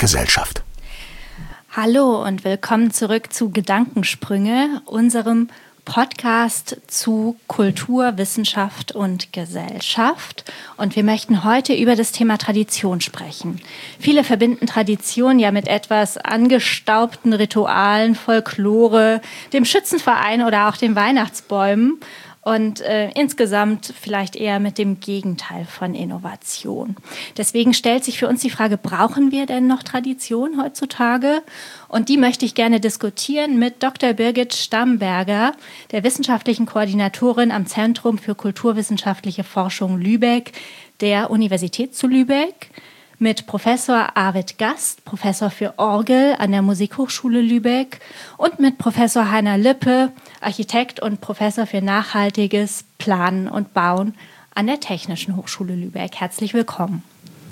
Gesellschaft. Hallo und willkommen zurück zu Gedankensprünge, unserem Podcast zu Kultur, Wissenschaft und Gesellschaft. Und wir möchten heute über das Thema Tradition sprechen. Viele verbinden Tradition ja mit etwas angestaubten Ritualen, Folklore, dem Schützenverein oder auch den Weihnachtsbäumen. Und insgesamt vielleicht eher mit dem Gegenteil von Innovation. Deswegen stellt sich für uns die Frage, brauchen wir denn noch Tradition heutzutage? Und die möchte ich gerne diskutieren mit Dr. Birgit Stamberger, der wissenschaftlichen Koordinatorin am Zentrum für kulturwissenschaftliche Forschung Lübeck der Universität zu Lübeck, mit Professor Arvid Gast, Professor für Orgel an der Musikhochschule Lübeck und mit Professor Heiner Lippe, Architekt und Professor für nachhaltiges Planen und Bauen an der Technischen Hochschule Lübeck. Herzlich willkommen.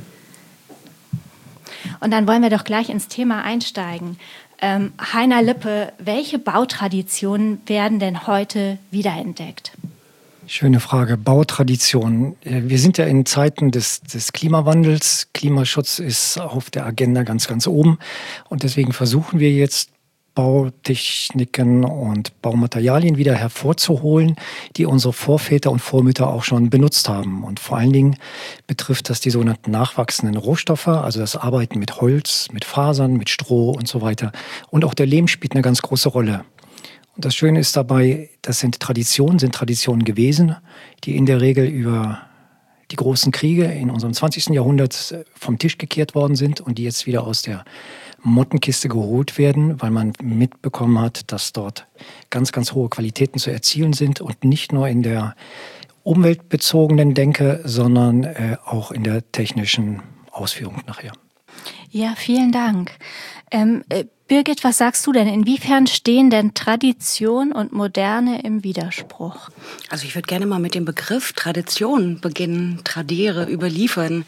Und dann wollen wir doch gleich ins Thema einsteigen. Heiner Lippe, welche Bautraditionen werden denn heute wiederentdeckt? Schöne Frage. Bautradition. Wir sind ja in Zeiten des Klimawandels. Klimaschutz ist auf der Agenda ganz, ganz oben. Und deswegen versuchen wir jetzt, Bautechniken und Baumaterialien wieder hervorzuholen, die unsere Vorväter und Vormütter auch schon benutzt haben. Und vor allen Dingen betrifft das die sogenannten nachwachsenden Rohstoffe, also das Arbeiten mit Holz, mit Fasern, mit Stroh und so weiter. Und auch der Lehm spielt eine ganz große Rolle. Und das Schöne ist dabei, das sind Traditionen gewesen, die in der Regel über die großen Kriege in unserem 20. Jahrhundert vom Tisch gekehrt worden sind und die jetzt wieder aus der Mottenkiste geholt werden, weil man mitbekommen hat, dass dort ganz, ganz hohe Qualitäten zu erzielen sind und nicht nur in der umweltbezogenen Denke, sondern auch in der technischen Ausführung nachher. Ja, vielen Dank. Birgit, was sagst du denn? Inwiefern stehen denn Tradition und Moderne im Widerspruch? Also ich würde gerne mal mit dem Begriff Tradition beginnen. Tradiere, überliefern,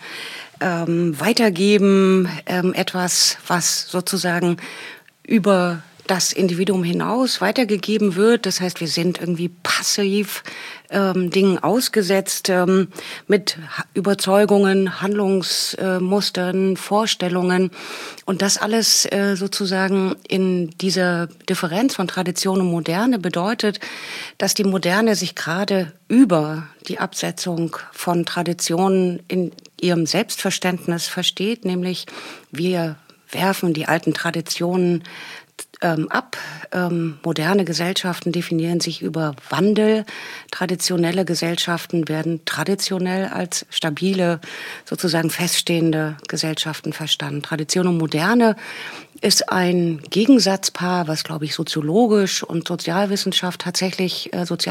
weitergeben, etwas, was sozusagen über das Individuum hinaus weitergegeben wird. Das heißt, wir sind irgendwie passiv Dingen ausgesetzt, mit Überzeugungen, Handlungsmustern, Vorstellungen. Und das alles sozusagen in dieser Differenz von Tradition und Moderne bedeutet, dass die Moderne sich gerade über die Absetzung von Traditionen in ihrem Selbstverständnis versteht, nämlich wir werfen die alten Traditionen ab. Moderne Gesellschaften definieren sich über Wandel. Traditionelle Gesellschaften werden traditionell als stabile, sozusagen feststehende Gesellschaften verstanden. Tradition und Moderne ist ein Gegensatzpaar, was, glaube ich, soziologisch und sozialwissenschaftlich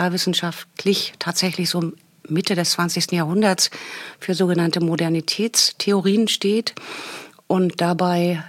tatsächlich so Mitte des 20. Jahrhunderts für sogenannte Modernitätstheorien steht. Und dabei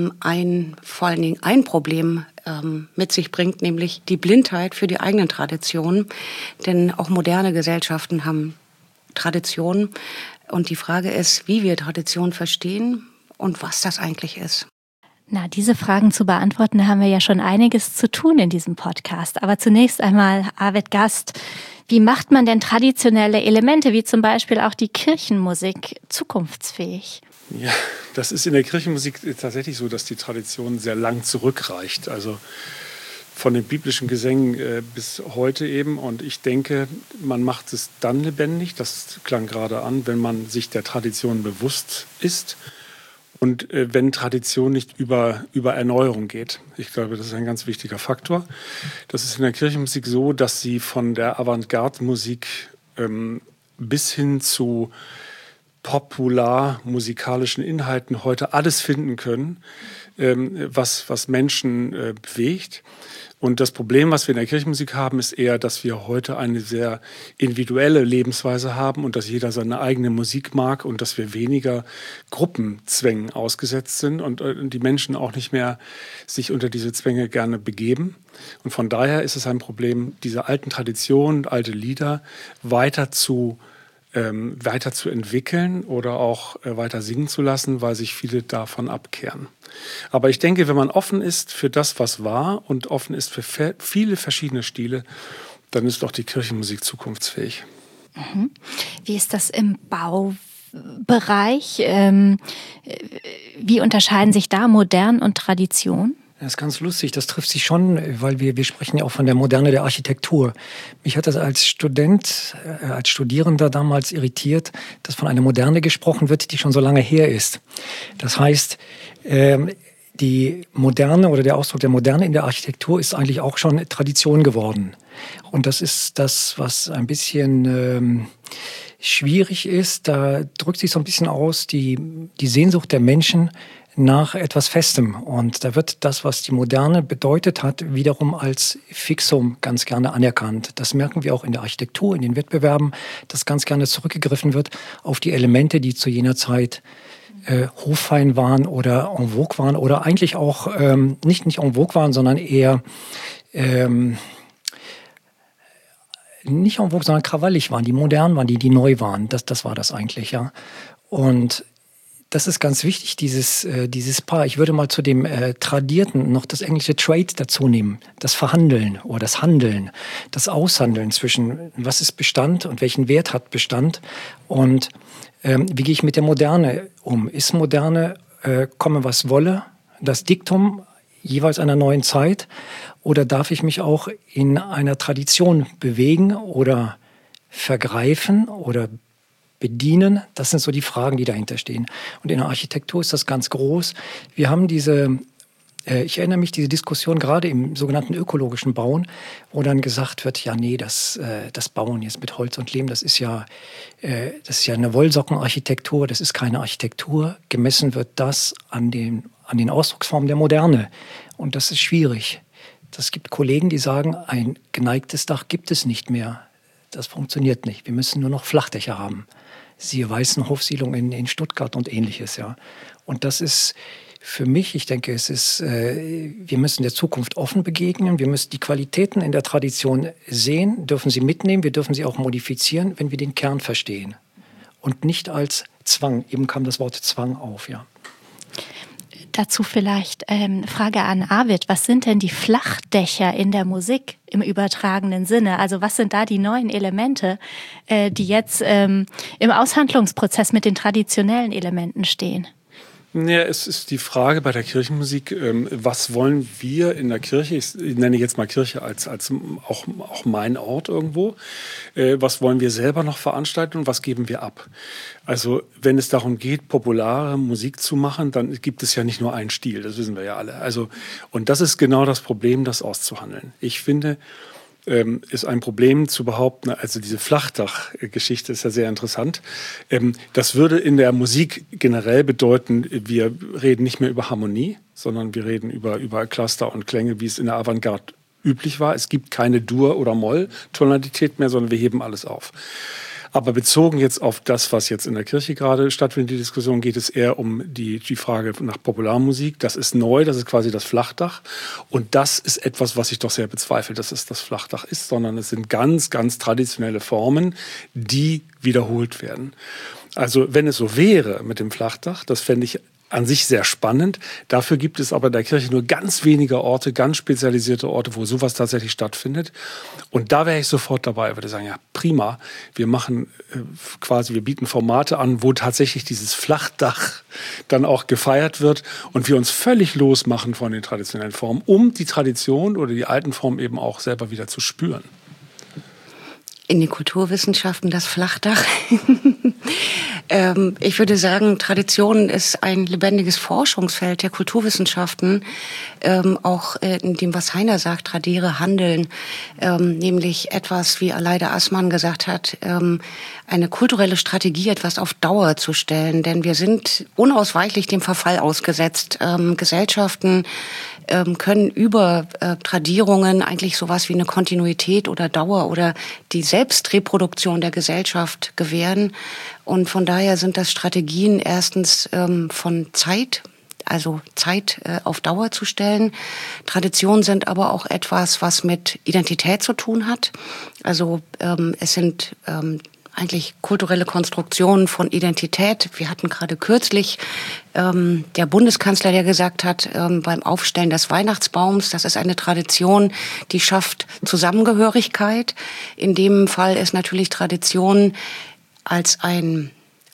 vor allen Dingen ein Problem mit sich bringt, nämlich die Blindheit für die eigenen Traditionen. Denn auch moderne Gesellschaften haben Traditionen. Und die Frage ist, wie wir Tradition verstehen und was das eigentlich ist. Na, diese Fragen zu beantworten, da haben wir ja schon einiges zu tun in diesem Podcast. Aber zunächst einmal, Arvid Gast, wie macht man denn traditionelle Elemente, wie zum Beispiel auch die Kirchenmusik, zukunftsfähig? Ja, das ist in der Kirchenmusik tatsächlich so, dass die Tradition sehr lang zurückreicht. Also von den biblischen Gesängen bis heute eben. Und ich denke, man macht es dann lebendig, das klang gerade an, wenn man sich der Tradition bewusst ist. Und wenn Tradition nicht über Erneuerung geht. Ich glaube, das ist ein ganz wichtiger Faktor. Das ist in der Kirchenmusik so, dass sie von der Avantgarde-Musik bis hin zu popular-musikalischen Inhalten heute alles finden können, was Menschen bewegt. Und das Problem, was wir in der Kirchenmusik haben, ist eher, dass wir heute eine sehr individuelle Lebensweise haben und dass jeder seine eigene Musik mag und dass wir weniger Gruppenzwängen ausgesetzt sind und die Menschen auch nicht mehr sich unter diese Zwänge gerne begeben. Und von daher ist es ein Problem, diese alten Traditionen, alte Lieder weiter zu entwickeln oder auch weiter singen zu lassen, weil sich viele davon abkehren. Aber ich denke, wenn man offen ist für das, was war und offen ist für viele verschiedene Stile, dann ist auch die Kirchenmusik zukunftsfähig. Mhm. Wie ist das im Bau? Bereich. Wie unterscheiden sich da modern und Tradition? Das ist ganz lustig, das trifft sich schon, weil wir sprechen ja auch von der Moderne der Architektur. Mich hat das als Student, als Studierender damals irritiert, dass von einer Moderne gesprochen wird, die schon so lange her ist. Das heißt, die Moderne oder der Ausdruck der Moderne in der Architektur ist eigentlich auch schon Tradition geworden. Und das ist das, was ein bisschen schwierig ist. Da drückt sich so ein bisschen aus die Sehnsucht der Menschen nach etwas Festem. Und da wird das, was die Moderne bedeutet hat, wiederum als Fixum ganz gerne anerkannt. Das merken wir auch in der Architektur, in den Wettbewerben, dass ganz gerne zurückgegriffen wird auf die Elemente, die zu jener Zeit hoffein waren oder en vogue waren oder eigentlich auch nicht en vogue waren, sondern eher nicht en vogue, sondern krawallig waren, die modern waren, die neu waren. Das war das eigentlich, ja. Und das ist ganz wichtig, dieses Paar. Ich würde mal zu dem Tradierten noch das englische Trade dazu nehmen. Das Verhandeln oder das Handeln, das Aushandeln zwischen was ist Bestand und welchen Wert hat Bestand und wie gehe ich mit der Moderne um? Ist Moderne, komme was wolle, das Diktum jeweils einer neuen Zeit oder darf ich mich auch in einer Tradition bewegen oder vergreifen oder bedienen? Das sind so die Fragen, die dahinter stehen. Und in der Architektur ist das ganz groß. Wir haben ich erinnere mich, diese Diskussion gerade im sogenannten ökologischen Bauen, wo dann gesagt wird, ja nee, das Bauen jetzt mit Holz und Lehm, das ist ja eine Wollsockenarchitektur, das ist keine Architektur. Gemessen wird das an den Ausdrucksformen der Moderne. Und das ist schwierig. Es gibt Kollegen, die sagen, ein geneigtes Dach gibt es nicht mehr. Das funktioniert nicht. Wir müssen nur noch Flachdächer haben. Siehe Weißenhofsiedlung in Stuttgart und Ähnliches, ja. Und das ist für mich, ich denke, wir müssen der Zukunft offen begegnen. Wir müssen die Qualitäten in der Tradition sehen, dürfen sie mitnehmen, wir dürfen sie auch modifizieren, wenn wir den Kern verstehen. Und nicht als Zwang. Eben kam das Wort Zwang auf, ja. Dazu vielleicht Frage an Arvid. Was sind denn die Flachdächer in der Musik im übertragenen Sinne? Also was sind da die neuen Elemente, die jetzt im Aushandlungsprozess mit den traditionellen Elementen stehen? Ja, es ist die Frage bei der Kirchenmusik, was wollen wir in der Kirche, ich nenne jetzt mal Kirche als auch mein Ort irgendwo, was wollen wir selber noch veranstalten und was geben wir ab? Also wenn es darum geht, populare Musik zu machen, dann gibt es ja nicht nur einen Stil, das wissen wir ja alle. Also, und das ist genau das Problem, das auszuhandeln. Ich finde, ist ein Problem zu behaupten, also diese Flachdach-Geschichte ist ja sehr interessant. Das würde in der Musik generell bedeuten, wir reden nicht mehr über Harmonie, sondern wir reden über Cluster und Klänge, wie es in der Avantgarde üblich war. Es gibt keine Dur- oder Moll-Tonalität mehr, sondern wir heben alles auf. Aber bezogen jetzt auf das, was jetzt in der Kirche gerade stattfindet, die Diskussion, geht es eher um die Frage nach Popularmusik. Das ist neu, das ist quasi das Flachdach. Und das ist etwas, was ich doch sehr bezweifle, dass es das Flachdach ist, sondern es sind ganz, ganz traditionelle Formen, die wiederholt werden. Also wenn es so wäre mit dem Flachdach, das fände ich an sich sehr spannend. Dafür gibt es aber in der Kirche nur ganz wenige Orte, ganz spezialisierte Orte, wo sowas tatsächlich stattfindet. Und da wäre ich sofort dabei, würde sagen, ja prima, wir machen wir bieten Formate an, wo tatsächlich dieses Flachdach dann auch gefeiert wird und wir uns völlig losmachen von den traditionellen Formen, um die Tradition oder die alten Formen eben auch selber wieder zu spüren. In den Kulturwissenschaften das Flachdach. Ich würde sagen, Tradition ist ein lebendiges Forschungsfeld der Kulturwissenschaften, auch in dem, was Heiner sagt, tradiere Handeln, nämlich etwas, wie Aleida Assmann gesagt hat, eine kulturelle Strategie, etwas auf Dauer zu stellen, denn wir sind unausweichlich dem Verfall ausgesetzt. Gesellschaften können über Tradierungen eigentlich sowas wie eine Kontinuität oder Dauer oder die Selbstreproduktion der Gesellschaft gewähren. Und von daher sind das Strategien erstens von Zeit, also Zeit auf Dauer zu stellen. Traditionen sind aber auch etwas, was mit Identität zu tun hat. Also es sind eigentlich kulturelle Konstruktionen von Identität. Wir hatten gerade kürzlich der Bundeskanzler, der gesagt hat, beim Aufstellen des Weihnachtsbaums, das ist eine Tradition, die schafft Zusammengehörigkeit. In dem Fall ist natürlich Tradition als ein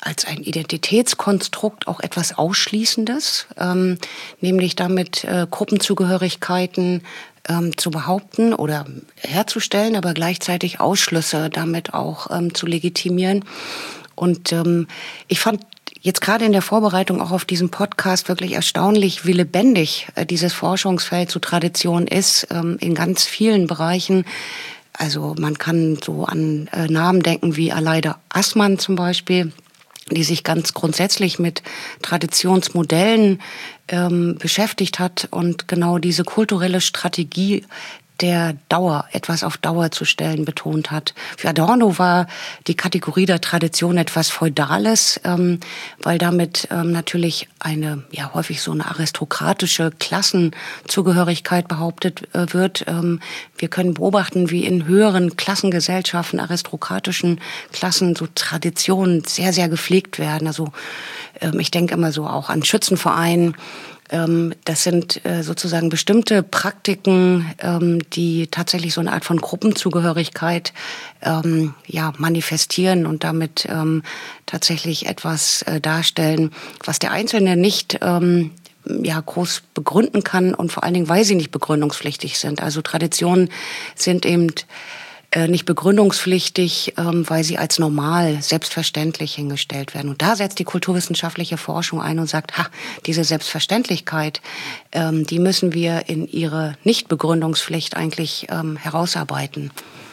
als ein Identitätskonstrukt auch etwas Ausschließendes, nämlich damit Gruppenzugehörigkeiten zu behaupten oder herzustellen, aber gleichzeitig Ausschlüsse damit auch zu legitimieren. Und ich fand jetzt gerade in der Vorbereitung auch auf diesen Podcast wirklich erstaunlich, wie lebendig dieses Forschungsfeld zu Tradition ist, in ganz vielen Bereichen. Also man kann so an Namen denken wie Aleida Assmann zum Beispiel, die sich ganz grundsätzlich mit Traditionsmodellen beschäftigt hat und genau diese kulturelle Strategie der Dauer, etwas auf Dauer zu stellen, betont hat. Für Adorno war die Kategorie der Tradition etwas Feudales, weil damit natürlich eine, ja häufig so eine aristokratische Klassenzugehörigkeit behauptet wird. Wir können beobachten, wie in höheren Klassengesellschaften, aristokratischen Klassen so Traditionen sehr, sehr gepflegt werden. Also ich denke immer so auch an Schützenvereinen. Das sind sozusagen bestimmte Praktiken, die tatsächlich so eine Art von Gruppenzugehörigkeit manifestieren und damit tatsächlich etwas darstellen, was der Einzelne nicht groß begründen kann und vor allen Dingen, weil sie nicht begründungspflichtig sind. Also Traditionen sind eben nicht begründungspflichtig, weil sie als normal, selbstverständlich hingestellt werden. Und da setzt die kulturwissenschaftliche Forschung ein und sagt, diese Selbstverständlichkeit, die müssen wir in ihre Nichtbegründungspflicht eigentlich herausarbeiten.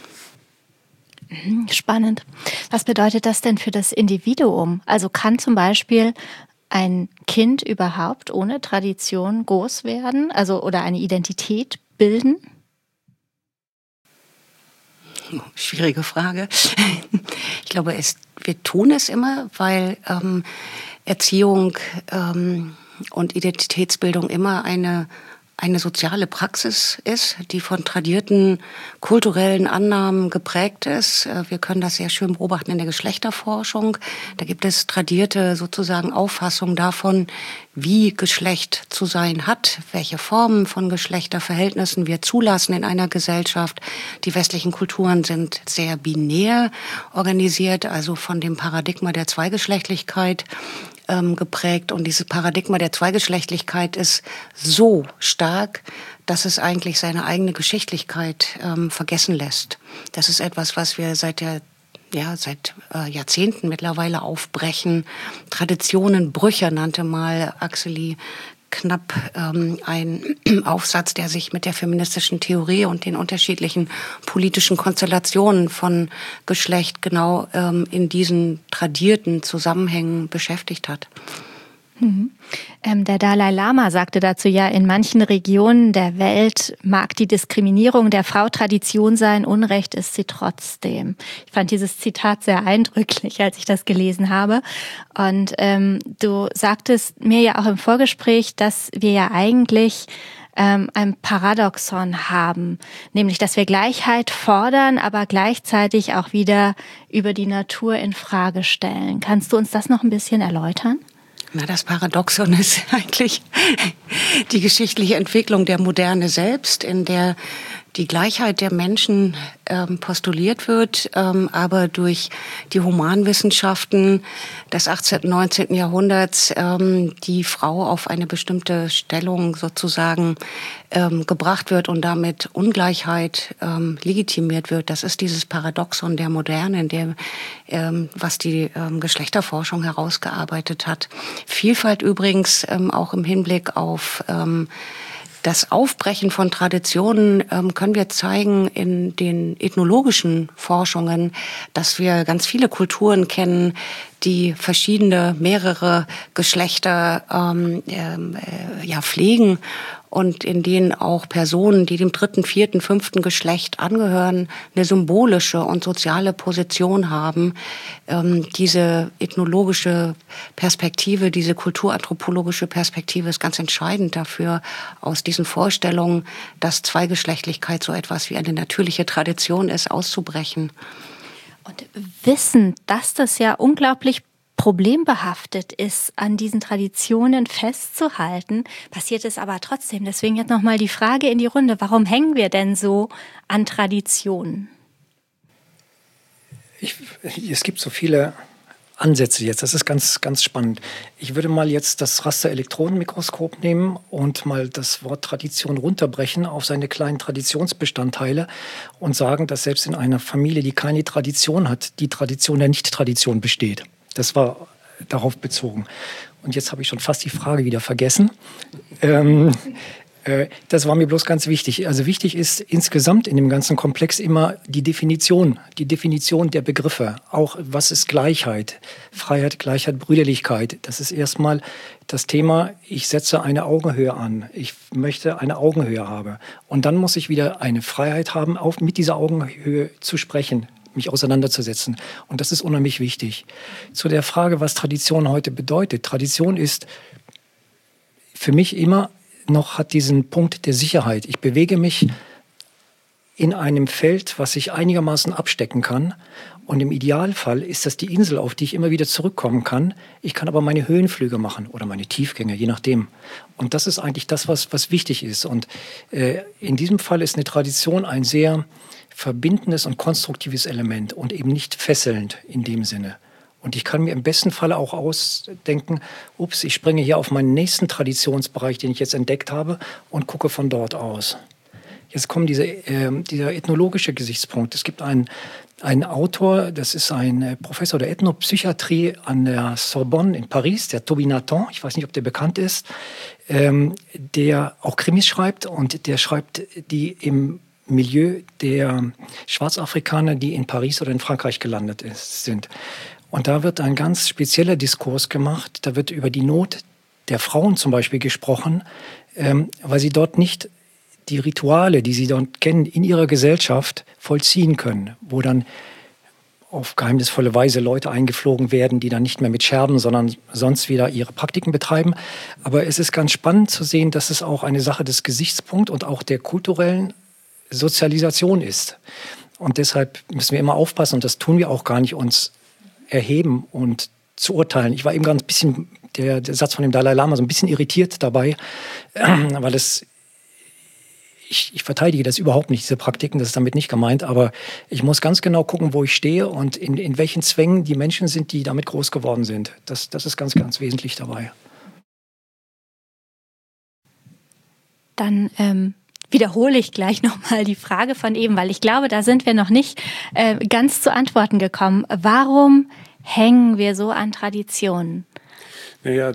Spannend. Was bedeutet das denn für das Individuum? Also kann zum Beispiel ein Kind überhaupt ohne Tradition groß werden, also oder eine Identität bilden? Schwierige Frage. Ich glaube, wir tun es immer, weil Erziehung und Identitätsbildung immer eine soziale Praxis ist, die von tradierten kulturellen Annahmen geprägt ist. Wir können das sehr schön beobachten in der Geschlechterforschung. Da gibt es tradierte sozusagen Auffassungen davon, wie Geschlecht zu sein hat, welche Formen von Geschlechterverhältnissen wir zulassen in einer Gesellschaft. Die westlichen Kulturen sind sehr binär organisiert, also von dem Paradigma der Zweigeschlechtlichkeit geprägt. Und dieses Paradigma der Zweigeschlechtlichkeit ist so stark, dass es eigentlich seine eigene Geschichtlichkeit vergessen lässt. Das ist etwas, was wir seit Jahrzehnten mittlerweile aufbrechen. Traditionenbrüche nannte mal Axeli Knapp ein Aufsatz, der sich mit der feministischen Theorie und den unterschiedlichen politischen Konstellationen von Geschlecht genau in diesen tradierten Zusammenhängen beschäftigt hat. Der Dalai Lama sagte dazu ja, in manchen Regionen der Welt mag die Diskriminierung der Frau Tradition sein, Unrecht ist sie trotzdem. Ich fand dieses Zitat sehr eindrücklich, als ich das gelesen habe. Und du sagtest mir ja auch im Vorgespräch, dass wir ja eigentlich ein Paradoxon haben, nämlich dass wir Gleichheit fordern, aber gleichzeitig auch wieder über die Natur in Frage stellen. Kannst du uns das noch ein bisschen erläutern? Das Paradoxon ist eigentlich die geschichtliche Entwicklung der Moderne selbst, in der die Gleichheit der Menschen postuliert wird, aber durch die Humanwissenschaften des 18. und 19. Jahrhunderts die Frau auf eine bestimmte Stellung sozusagen gebracht wird und damit Ungleichheit legitimiert wird. Das ist dieses Paradoxon der Moderne, in der, was die Geschlechterforschung herausgearbeitet hat. Vielfalt übrigens auch im Hinblick auf das Aufbrechen von Traditionen können wir zeigen in den ethnologischen Forschungen, dass wir ganz viele Kulturen kennen, die mehrere Geschlechter pflegen und in denen auch Personen, die dem 3., 4., 5. Geschlecht angehören, eine symbolische und soziale Position haben. Diese ethnologische Perspektive, diese kulturanthropologische Perspektive ist ganz entscheidend dafür, aus diesen Vorstellungen, dass Zweigeschlechtlichkeit so etwas wie eine natürliche Tradition ist, auszubrechen. Und wissen, dass das ja unglaublich problembehaftet ist, an diesen Traditionen festzuhalten, passiert es aber trotzdem. Deswegen jetzt nochmal die Frage in die Runde, warum hängen wir denn so an Traditionen? Es gibt so viele Ansätze jetzt. Das ist ganz, ganz spannend. Ich würde mal jetzt das Raster-Elektronenmikroskop nehmen und mal das Wort Tradition runterbrechen auf seine kleinen Traditionsbestandteile und sagen, dass selbst in einer Familie, die keine Tradition hat, die Tradition der Nicht-Tradition besteht. Das war darauf bezogen. Und jetzt habe ich schon fast die Frage wieder vergessen. Das war mir bloß ganz wichtig. Also wichtig ist insgesamt in dem ganzen Komplex immer die Definition der Begriffe. Auch was ist Gleichheit? Freiheit, Gleichheit, Brüderlichkeit. Das ist erstmal das Thema, ich setze eine Augenhöhe an. Ich möchte eine Augenhöhe haben. Und dann muss ich wieder eine Freiheit haben, mit dieser Augenhöhe zu sprechen, mich auseinanderzusetzen. Und das ist unheimlich wichtig. Zu der Frage, was Tradition heute bedeutet. Tradition ist für mich immer noch hat diesen Punkt der Sicherheit. Ich bewege mich in einem Feld, was ich einigermaßen abstecken kann. Und im Idealfall ist das die Insel, auf die ich immer wieder zurückkommen kann. Ich kann aber meine Höhenflüge machen oder meine Tiefgänge, je nachdem. Und das ist eigentlich das, was wichtig ist. Und in diesem Fall ist eine Tradition ein sehr verbindendes und konstruktives Element und eben nicht fesselnd in dem Sinne. Und ich kann mir im besten Falle auch ausdenken, ich springe hier auf meinen nächsten Traditionsbereich, den ich jetzt entdeckt habe, und gucke von dort aus. Jetzt kommt dieser ethnologische Gesichtspunkt. Es gibt einen Autor, das ist ein Professor der Ethnopsychiatrie an der Sorbonne in Paris, der Toby Nathan, ich weiß nicht, ob der bekannt ist, der auch Krimis schreibt und der schreibt die im Milieu der Schwarzafrikaner, die in Paris oder in Frankreich gelandet sind. Und da wird ein ganz spezieller Diskurs gemacht. Da wird über die Not der Frauen zum Beispiel gesprochen, weil sie dort nicht die Rituale, die sie dort kennen, in ihrer Gesellschaft vollziehen können, wo dann auf geheimnisvolle Weise Leute eingeflogen werden, die dann nicht mehr mit Scherben, sondern sonst wieder ihre Praktiken betreiben. Aber es ist ganz spannend zu sehen, dass es auch eine Sache des Gesichtspunkts und auch der kulturellen Sozialisation ist. Und deshalb müssen wir immer aufpassen, und das tun wir auch gar nicht, uns erheben und zu urteilen. Ich war eben ganz ein bisschen, der Satz von dem Dalai Lama, so ein bisschen irritiert dabei, weil ich verteidige das überhaupt nicht, diese Praktiken, das ist damit nicht gemeint, aber ich muss ganz genau gucken, wo ich stehe und in welchen Zwängen die Menschen sind, die damit groß geworden sind. Das ist ganz, ganz wesentlich dabei. Dann wiederhole ich gleich nochmal die Frage von eben, weil ich glaube, da sind wir noch nicht ganz zu Antworten gekommen. Warum hängen wir so an Traditionen? Naja,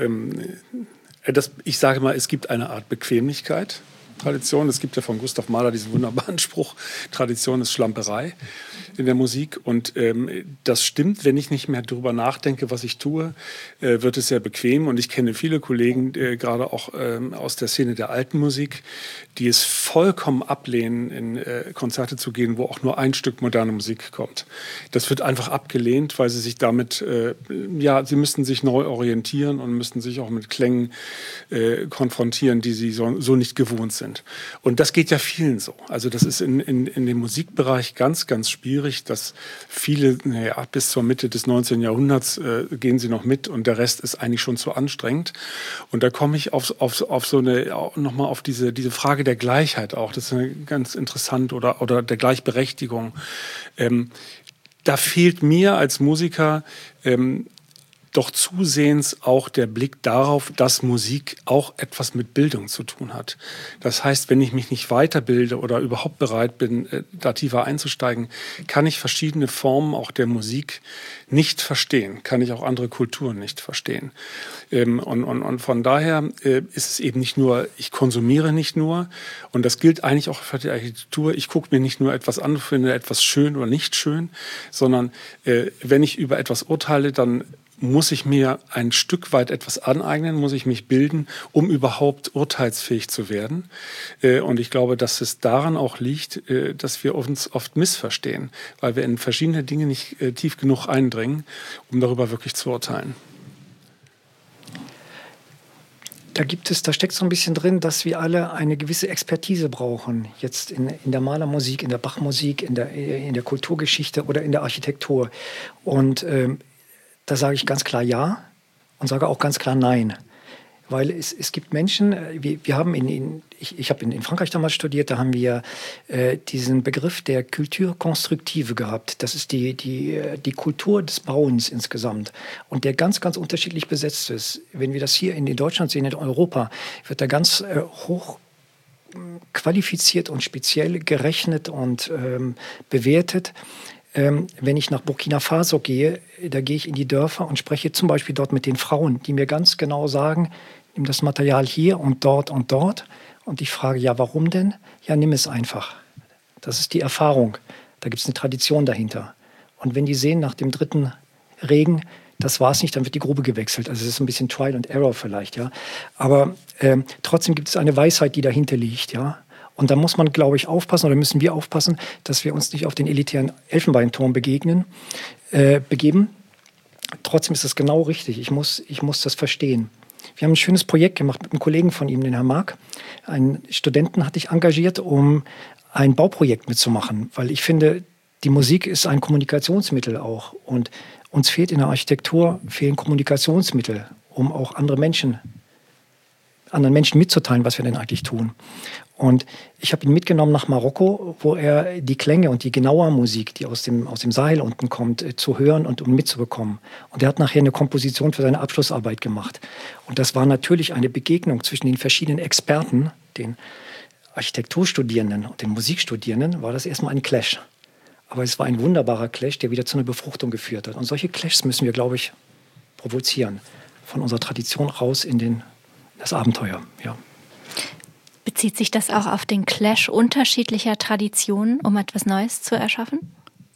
ich sage mal, es gibt eine Art Bequemlichkeit. Tradition. Es gibt ja von Gustav Mahler diesen wunderbaren Spruch, Tradition ist Schlamperei in der Musik. Und das stimmt, wenn ich nicht mehr darüber nachdenke, was ich tue, wird es sehr bequem. Und ich kenne viele Kollegen, gerade auch aus der Szene der alten Musik, die es vollkommen ablehnen, in Konzerte zu gehen, wo auch nur ein Stück moderne Musik kommt. Das wird einfach abgelehnt, weil sie sich damit, sie müssten sich neu orientieren und müssten sich auch mit Klängen konfrontieren, die sie so nicht gewohnt sind. Und das geht ja vielen so. Also das ist in dem Musikbereich ganz, ganz schwierig, dass viele, bis zur Mitte des 19. Jahrhunderts gehen sie noch mit und der Rest ist eigentlich schon zu anstrengend. Und da komme ich auf so eine, nochmal auf diese Frage der Gleichheit auch. Das ist ganz interessant oder der Gleichberechtigung. Da fehlt mir als Musiker doch zusehends auch der Blick darauf, dass Musik auch etwas mit Bildung zu tun hat. Das heißt, wenn ich mich nicht weiterbilde oder überhaupt bereit bin, da tiefer einzusteigen, kann ich verschiedene Formen auch der Musik nicht verstehen, kann ich auch andere Kulturen nicht verstehen. Und von daher ist es eben nicht nur, ich konsumiere nicht nur, und das gilt eigentlich auch für die Architektur, ich gucke mir nicht nur etwas an, finde etwas schön oder nicht schön, sondern wenn ich über etwas urteile, dann muss ich mir ein Stück weit etwas aneignen, muss ich mich bilden, um überhaupt urteilsfähig zu werden. Und ich glaube, dass es daran auch liegt, dass wir uns oft missverstehen, weil wir in verschiedene Dinge nicht tief genug eindringen, um darüber wirklich zu urteilen. Da steckt so ein bisschen drin, dass wir alle eine gewisse Expertise brauchen. Jetzt in der Malermusik, in der Bachmusik, in der Kulturgeschichte oder in der Architektur. Und da sage ich ganz klar ja und sage auch ganz klar nein. Weil es gibt Menschen, wir haben ich habe in Frankreich damals studiert, da haben wir diesen Begriff der Culture constructive gehabt. Das ist die Kultur des Bauens insgesamt. Und der ganz, ganz unterschiedlich besetzt ist. Wenn wir das hier in Deutschland sehen, in Europa, wird da ganz hoch qualifiziert und speziell gerechnet und bewertet. Wenn ich nach Burkina Faso gehe, da gehe ich in die Dörfer und spreche zum Beispiel dort mit den Frauen, die mir ganz genau sagen, nimm das Material hier und dort und dort. Und ich frage, ja, warum denn? Ja, nimm es einfach. Das ist die Erfahrung. Da gibt es eine Tradition dahinter. Und wenn die sehen, nach dem 3. Regen, das war es nicht, dann wird die Grube gewechselt. Also es ist ein bisschen Trial and Error vielleicht, ja. Aber trotzdem gibt es eine Weisheit, die dahinter liegt, ja. Und da muss man, glaube ich, aufpassen, oder müssen wir aufpassen, dass wir uns nicht auf den elitären Elfenbeinturm begeben. Trotzdem ist das genau richtig. Ich muss das verstehen. Wir haben ein schönes Projekt gemacht mit einem Kollegen von ihm, den Herrn Mark. Einen Studenten hatte ich engagiert, um ein Bauprojekt mitzumachen. Weil ich finde, die Musik ist ein Kommunikationsmittel auch. Und uns fehlt in der Architektur Kommunikationsmittel, um auch anderen Menschen mitzuteilen, was wir denn eigentlich tun. Und ich habe ihn mitgenommen nach Marokko, wo er die Klänge und die genaue Musik, die aus dem Sahel unten kommt, zu hören und um mitzubekommen. Und er hat nachher eine Komposition für seine Abschlussarbeit gemacht. Und das war natürlich eine Begegnung zwischen den verschiedenen Experten, den Architekturstudierenden und den Musikstudierenden, war das erstmal ein Clash. Aber es war ein wunderbarer Clash, der wieder zu einer Befruchtung geführt hat. Und solche Clashs müssen wir, glaube ich, provozieren. Von unserer Tradition raus in das Abenteuer, ja. Bezieht sich das auch auf den Clash unterschiedlicher Traditionen, um etwas Neues zu erschaffen?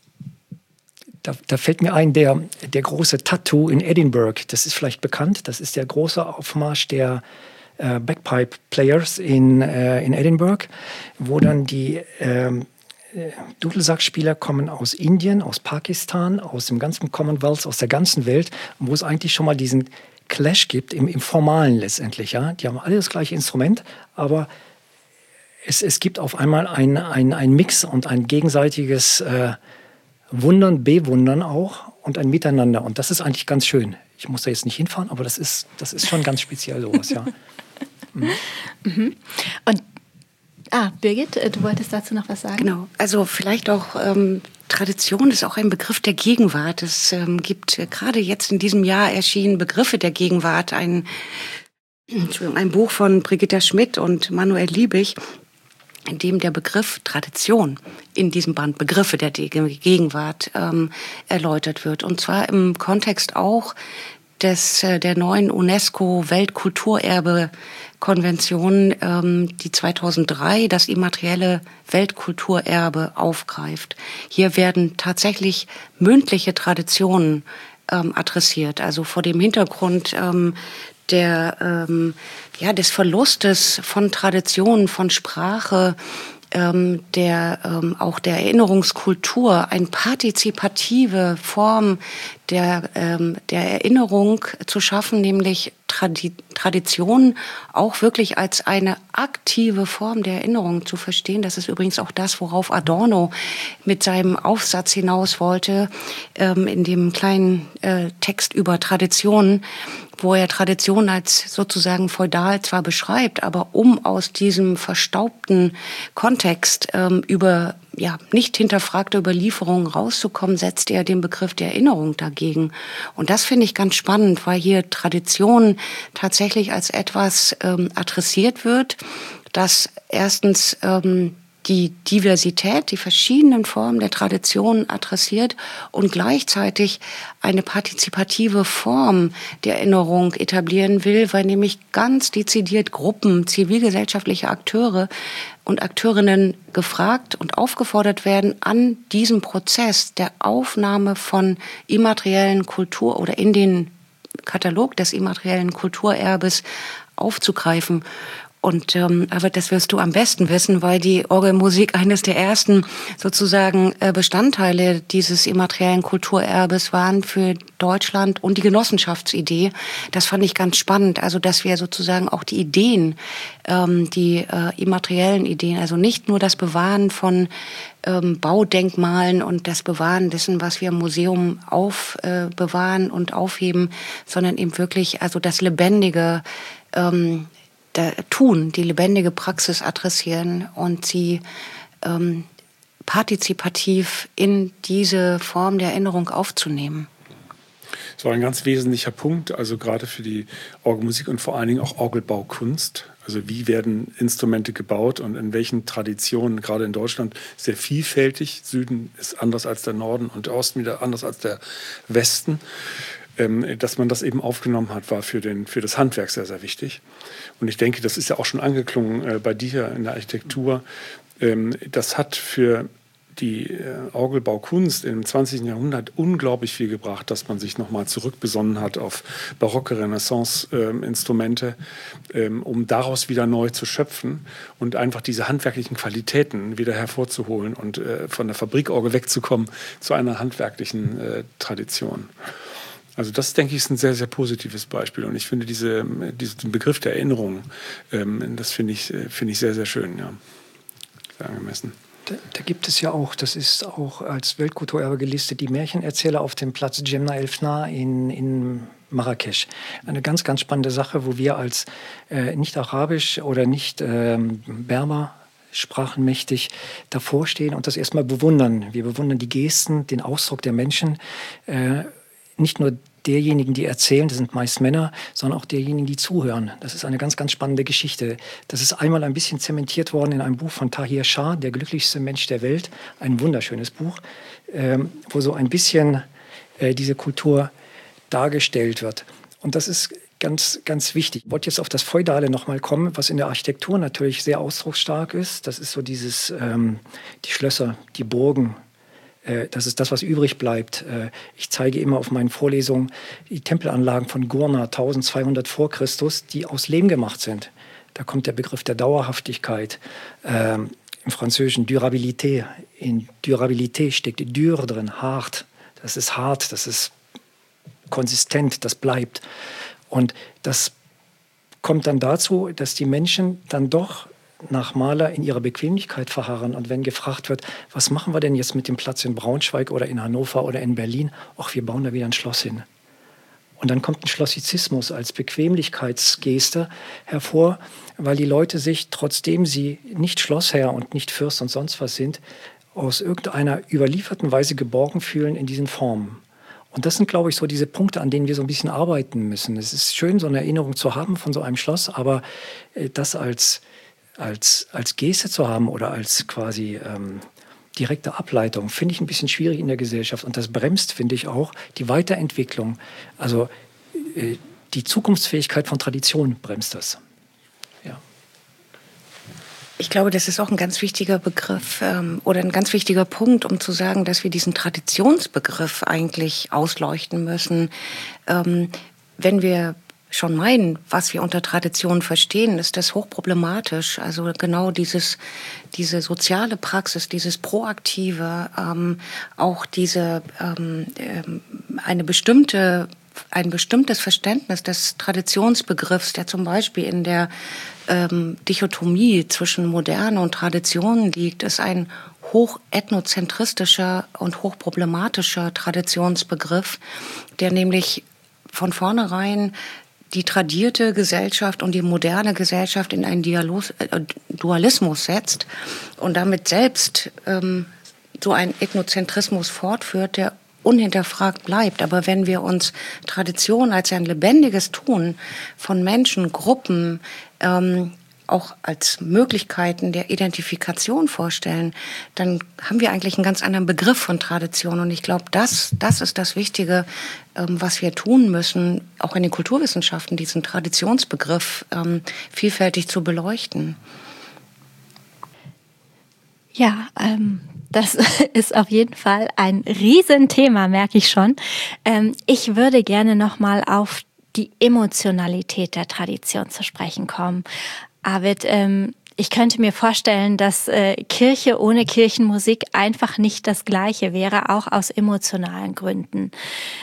Da fällt mir ein, der große Tattoo in Edinburgh, das ist vielleicht bekannt, das ist der große Aufmarsch der Bagpipe-Players in Edinburgh, wo dann die Dudelsackspieler kommen aus Indien, aus Pakistan, aus dem ganzen Commonwealth, aus der ganzen Welt, wo es eigentlich schon mal diesen Clash gibt, im Formalen letztendlich. Ja? Die haben alle das gleiche Instrument, aber es gibt auf einmal ein Mix und ein gegenseitiges Wundern, Bewundern auch und ein Miteinander. Und das ist eigentlich ganz schön. Ich muss da jetzt nicht hinfahren, aber das ist schon ganz speziell sowas, ja. Mhm. Und Birgit, du wolltest dazu noch was sagen? Genau, also vielleicht auch Tradition ist auch ein Begriff der Gegenwart. Es gibt gerade jetzt in diesem Jahr erschienen Begriffe der Gegenwart, ein Buch von Brigitta Schmidt und Manuel Liebig, in dem der Begriff Tradition in diesem Band Begriffe der Gegenwart erläutert wird. Und zwar im Kontext auch der neuen UNESCO-Weltkulturerbe-Konvention, die 2003 das immaterielle Weltkulturerbe aufgreift. Hier werden tatsächlich mündliche Traditionen adressiert, also vor dem Hintergrund des Verlustes von Traditionen, von Sprache, auch der Erinnerungskultur, eine partizipative Form der Erinnerung zu schaffen, nämlich Tradition auch wirklich als eine aktive Form der Erinnerung zu verstehen. Das ist übrigens auch das, worauf Adorno mit seinem Aufsatz hinaus wollte, in dem kleinen Text über Traditionen, wo er Tradition als sozusagen feudal zwar beschreibt, aber um aus diesem verstaubten Kontext über nicht hinterfragte Überlieferungen rauszukommen, setzt er den Begriff der Erinnerung dagegen. Und das finde ich ganz spannend, weil hier Tradition tatsächlich als etwas adressiert wird, das erstens die Diversität, die verschiedenen Formen der Traditionen adressiert und gleichzeitig eine partizipative Form der Erinnerung etablieren will, weil nämlich ganz dezidiert Gruppen, zivilgesellschaftliche Akteure und Akteurinnen gefragt und aufgefordert werden, an diesem Prozess der Aufnahme von immateriellen Kultur oder in den Katalog des immateriellen Kulturerbes aufzugreifen. Aber das wirst du am besten wissen, weil die Orgelmusik eines der ersten sozusagen Bestandteile dieses immateriellen Kulturerbes waren für Deutschland und die Genossenschaftsidee. Das fand ich ganz spannend. Also, dass wir sozusagen auch die Ideen, die immateriellen Ideen, also nicht nur das Bewahren von Baudenkmalen und das Bewahren dessen, was wir im Museum bewahren und aufheben, sondern eben wirklich also das Lebendige die lebendige Praxis adressieren und sie partizipativ in diese Form der Erinnerung aufzunehmen. Das war ein ganz wesentlicher Punkt, also gerade für die Orgelmusik und vor allen Dingen auch Orgelbaukunst. Also wie werden Instrumente gebaut und in welchen Traditionen, gerade in Deutschland, sehr vielfältig. Süden ist anders als der Norden und der Osten wieder anders als der Westen. Dass man das eben aufgenommen hat, war für das Handwerk sehr, sehr wichtig. Und ich denke, das ist ja auch schon angeklungen bei dir in der Architektur. Das hat für die Orgelbaukunst im 20. Jahrhundert unglaublich viel gebracht, dass man sich nochmal zurückbesonnen hat auf barocke Renaissance-Instrumente, um daraus wieder neu zu schöpfen und einfach diese handwerklichen Qualitäten wieder hervorzuholen und von der Fabrikorgel wegzukommen zu einer handwerklichen Tradition. Also das, denke ich, ist ein sehr, sehr positives Beispiel. Und ich finde diesen Begriff der Erinnerung, das finde ich sehr, sehr schön, ja. Sehr angemessen. Da gibt es ja auch, das ist auch als Weltkulturerbe gelistet, die Märchenerzähler auf dem Platz Djemna El Fna in Marrakesch. Eine ganz, ganz spannende Sache, wo wir als nicht arabisch oder nicht Berber sprachenmächtig davor stehen und das erstmal bewundern. Wir bewundern die Gesten, den Ausdruck der Menschen, nicht nur derjenigen, die erzählen, das sind meist Männer, sondern auch derjenigen, die zuhören. Das ist eine ganz, ganz spannende Geschichte. Das ist einmal ein bisschen zementiert worden in einem Buch von Tahir Shah, Der glücklichste Mensch der Welt. Ein wunderschönes Buch, wo so ein bisschen diese Kultur dargestellt wird. Und das ist ganz, ganz wichtig. Ich wollte jetzt auf das Feudale nochmal kommen, was in der Architektur natürlich sehr ausdrucksstark ist. Das ist so dieses, die Schlösser, die Burgen. Das ist das, was übrig bleibt. Ich zeige immer auf meinen Vorlesungen die Tempelanlagen von Gurna 1200 vor Christus, die aus Lehm gemacht sind. Da kommt der Begriff der Dauerhaftigkeit. Im Französischen Durabilité. In Durabilité steckt dur drin, hart. Das ist hart, das ist konsistent, das bleibt. Und das kommt dann dazu, dass die Menschen dann doch nach Maler in ihrer Bequemlichkeit verharren. Und wenn gefragt wird, was machen wir denn jetzt mit dem Platz in Braunschweig oder in Hannover oder in Berlin? Ach, wir bauen da wieder ein Schloss hin. Und dann kommt ein Schlossizismus als Bequemlichkeitsgeste hervor, weil die Leute sich, trotzdem sie nicht Schlossherr und nicht Fürst und sonst was sind, aus irgendeiner überlieferten Weise geborgen fühlen in diesen Formen. Und das sind, glaube ich, so diese Punkte, an denen wir so ein bisschen arbeiten müssen. Es ist schön, so eine Erinnerung zu haben von so einem Schloss, aber das als Geste zu haben oder als quasi direkte Ableitung, finde ich ein bisschen schwierig in der Gesellschaft. Und das bremst, finde ich, auch die Weiterentwicklung. Also die Zukunftsfähigkeit von Tradition bremst das. Ja. Ich glaube, das ist auch ein ganz wichtiger Begriff oder ein ganz wichtiger Punkt, um zu sagen, dass wir diesen Traditionsbegriff eigentlich ausleuchten müssen. Wenn wir schon meinen, was wir unter Tradition verstehen, ist das hochproblematisch. Also genau diese soziale Praxis, dieses Proaktive, auch ein bestimmtes Verständnis des Traditionsbegriffs, der zum Beispiel in der Dichotomie zwischen Moderne und Tradition liegt, ist ein hoch-ethnozentristischer und hochproblematischer Traditionsbegriff, der nämlich von vornherein die tradierte Gesellschaft und die moderne Gesellschaft in einen Dualismus setzt und damit selbst so einen Ethnozentrismus fortführt, der unhinterfragt bleibt. Aber wenn wir uns Tradition als ein lebendiges Tun von Menschen, Gruppen, auch als Möglichkeiten der Identifikation vorstellen, dann haben wir eigentlich einen ganz anderen Begriff von Tradition. Und ich glaube, das ist das Wichtige, was wir tun müssen, auch in den Kulturwissenschaften, diesen Traditionsbegriff vielfältig zu beleuchten. Ja, das ist auf jeden Fall ein Riesenthema, merke ich schon. Ich würde gerne noch mal auf die Emotionalität der Tradition zu sprechen kommen. Arvid, ich könnte mir vorstellen, dass Kirche ohne Kirchenmusik einfach nicht das Gleiche wäre, auch aus emotionalen Gründen.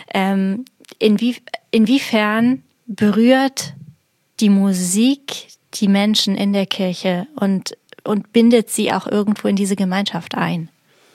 Inwiefern berührt die Musik die Menschen in der Kirche und bindet sie auch irgendwo in diese Gemeinschaft ein?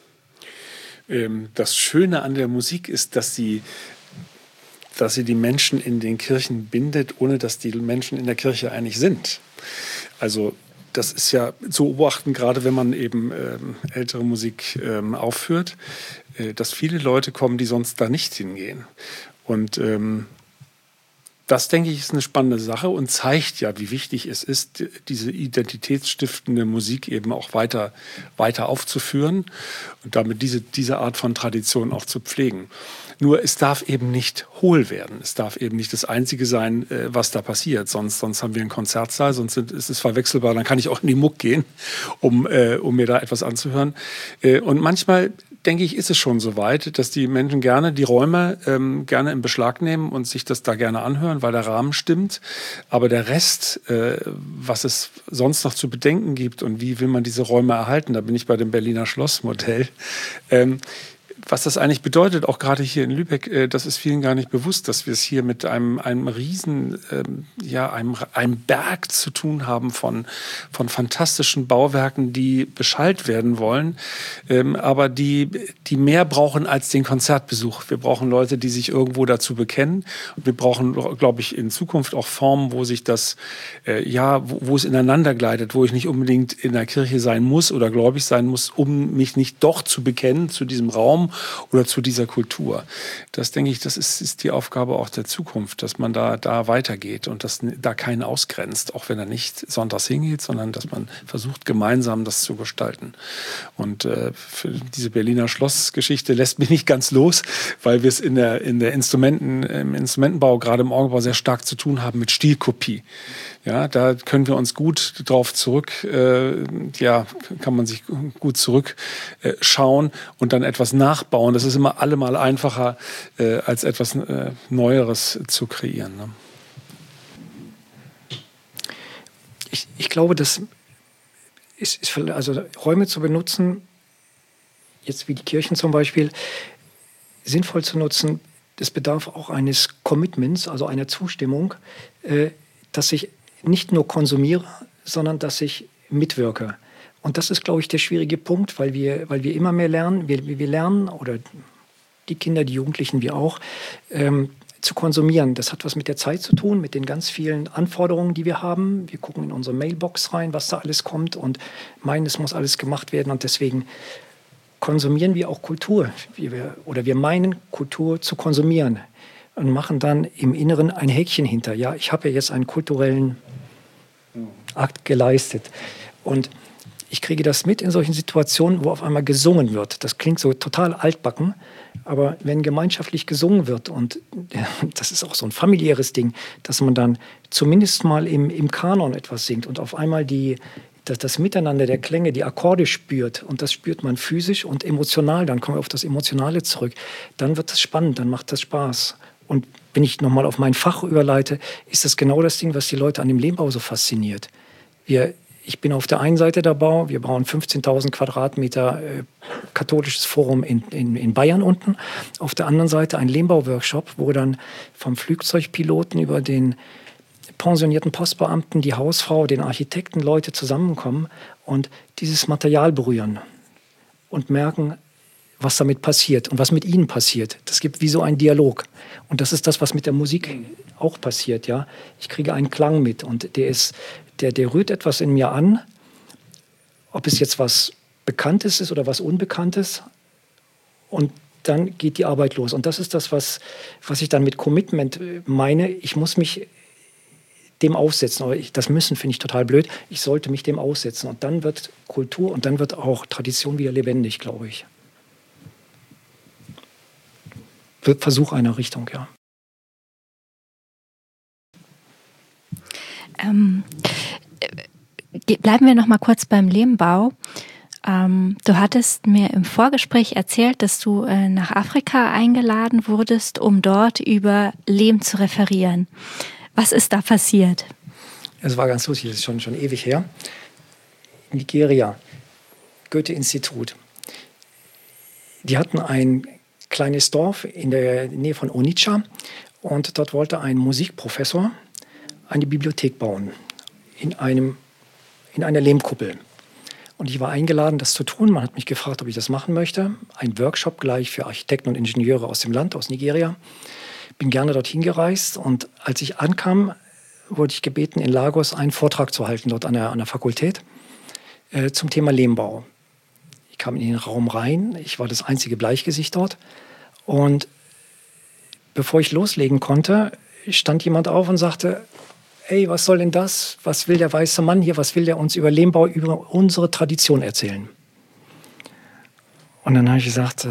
Das Schöne an der Musik ist, dass sie die Menschen in den Kirchen bindet, ohne dass die Menschen in der Kirche eigentlich sind. Also das ist ja zu beobachten, gerade wenn man eben ältere Musik aufführt, dass viele Leute kommen, die sonst da nicht hingehen. Und das, denke ich, ist eine spannende Sache und zeigt ja, wie wichtig es ist, diese identitätsstiftende Musik eben auch weiter aufzuführen und damit diese Art von Tradition auch zu pflegen. Nur es darf eben nicht hohl werden. Es darf eben nicht das Einzige sein, was da passiert. Sonst haben wir einen Konzertsaal, sonst ist es verwechselbar. Dann kann ich auch in die Muck gehen, um mir da etwas anzuhören. Und manchmal, denke ich, ist es schon so weit, dass die Menschen gerne die Räume gerne in Beschlag nehmen und sich das da gerne anhören, weil der Rahmen stimmt. Aber der Rest, was es sonst noch zu bedenken gibt und wie will man diese Räume erhalten, da bin ich bei dem Berliner Schlossmodell. Was das eigentlich bedeutet, auch gerade hier in Lübeck, das ist vielen gar nicht bewusst, dass wir es hier mit einem riesen, einem Berg zu tun haben von fantastischen Bauwerken, die beschallt werden wollen, aber die mehr brauchen als den Konzertbesuch. Wir brauchen Leute, die sich irgendwo dazu bekennen. Und wir brauchen, glaube ich, in Zukunft auch Formen, wo sich das, wo es ineinander gleitet, wo ich nicht unbedingt in der Kirche sein muss oder gläubig sein muss, um mich nicht doch zu bekennen zu diesem Raum oder zu dieser Kultur. Das, denke ich, das ist die Aufgabe auch der Zukunft, dass man da weitergeht und dass da keinen ausgrenzt, auch wenn er nicht sonntags hingeht, sondern dass man versucht, gemeinsam das zu gestalten. Und für diese Berliner Schlossgeschichte lässt mich nicht ganz los, weil wir es im Instrumentenbau, gerade im Orgelbau, sehr stark zu tun haben mit Stilkopie. Ja, da können wir uns gut drauf kann man sich gut zurückschauen und dann etwas nachbauen. Das ist immer allemal einfacher, als etwas Neueres zu kreieren. Ne? Ich glaube, das ist also Räume zu benutzen, jetzt wie die Kirchen zum Beispiel, sinnvoll zu nutzen, das bedarf auch eines Commitments, also einer Zustimmung, dass ich nicht nur konsumiere, sondern dass ich mitwirke. Und das ist, glaube ich, der schwierige Punkt, weil wir immer mehr lernen. Wir lernen, oder die Kinder, die Jugendlichen, wir auch, zu konsumieren. Das hat was mit der Zeit zu tun, mit den ganz vielen Anforderungen, die wir haben. Wir gucken in unsere Mailbox rein, was da alles kommt und meinen, es muss alles gemacht werden. Und deswegen konsumieren wir auch Kultur. Wir meinen, Kultur zu konsumieren und machen dann im Inneren ein Häkchen hinter. Ja, ich habe ja jetzt einen kulturellen Akt geleistet. Und ich kriege das mit in solchen Situationen, wo auf einmal gesungen wird. Das klingt so total altbacken, aber wenn gemeinschaftlich gesungen wird, und das ist auch so ein familiäres Ding, dass man dann zumindest mal im Kanon etwas singt und auf einmal das Miteinander der Klänge, die Akkorde spürt, und das spürt man physisch und emotional, dann kommen wir auf das Emotionale zurück, dann wird das spannend, dann macht das Spaß. Und wenn ich nochmal auf mein Fach überleite, ist das genau das Ding, was die Leute an dem Lehmbau so fasziniert. Ich bin auf der einen Seite der Bau, wir bauen 15.000 Quadratmeter katholisches Forum in Bayern unten. Auf der anderen Seite ein Lehmbau-Workshop, wo dann vom Flugzeugpiloten über den pensionierten Postbeamten, die Hausfrau, den Architekten, Leute zusammenkommen und dieses Material berühren und merken, was damit passiert und was mit ihnen passiert. Das gibt wie so einen Dialog. Und das ist das, was mit der Musik auch passiert. Ja? Ich kriege einen Klang mit und der rührt etwas in mir an, ob es jetzt was Bekanntes ist oder was Unbekanntes. Und dann geht die Arbeit los. Und das ist das, was ich dann mit Commitment meine. Ich muss mich dem aussetzen. Aber das Müssen finde ich total blöd. Ich sollte mich dem aussetzen. Und dann wird Kultur und dann wird auch Tradition wieder lebendig, glaube ich. Versuch einer Richtung, ja. Bleiben wir noch mal kurz beim Lehmbau. Du hattest mir im Vorgespräch erzählt, dass du nach Afrika eingeladen wurdest, um dort über Lehm zu referieren. Was ist da passiert? Es war ganz lustig, das ist schon ewig her. Nigeria, Goethe-Institut. Die hatten ein kleines Dorf in der Nähe von Onitsha und dort wollte ein Musikprofessor eine Bibliothek bauen in einer Lehmkuppel. Und ich war eingeladen, das zu tun. Man hat mich gefragt, ob ich das machen möchte. Ein Workshop gleich für Architekten und Ingenieure aus dem Land, aus Nigeria. Bin gerne dorthin gereist und als ich ankam, wurde ich gebeten, in Lagos einen Vortrag zu halten, dort an der Fakultät, zum Thema Lehmbau. Ich kam in den Raum rein, ich war das einzige Bleichgesicht dort und bevor ich loslegen konnte, stand jemand auf und sagte, hey, was soll denn das? Was will der weiße Mann hier? Was will der uns über Lehmbau, über unsere Tradition erzählen? Und dann habe ich gesagt,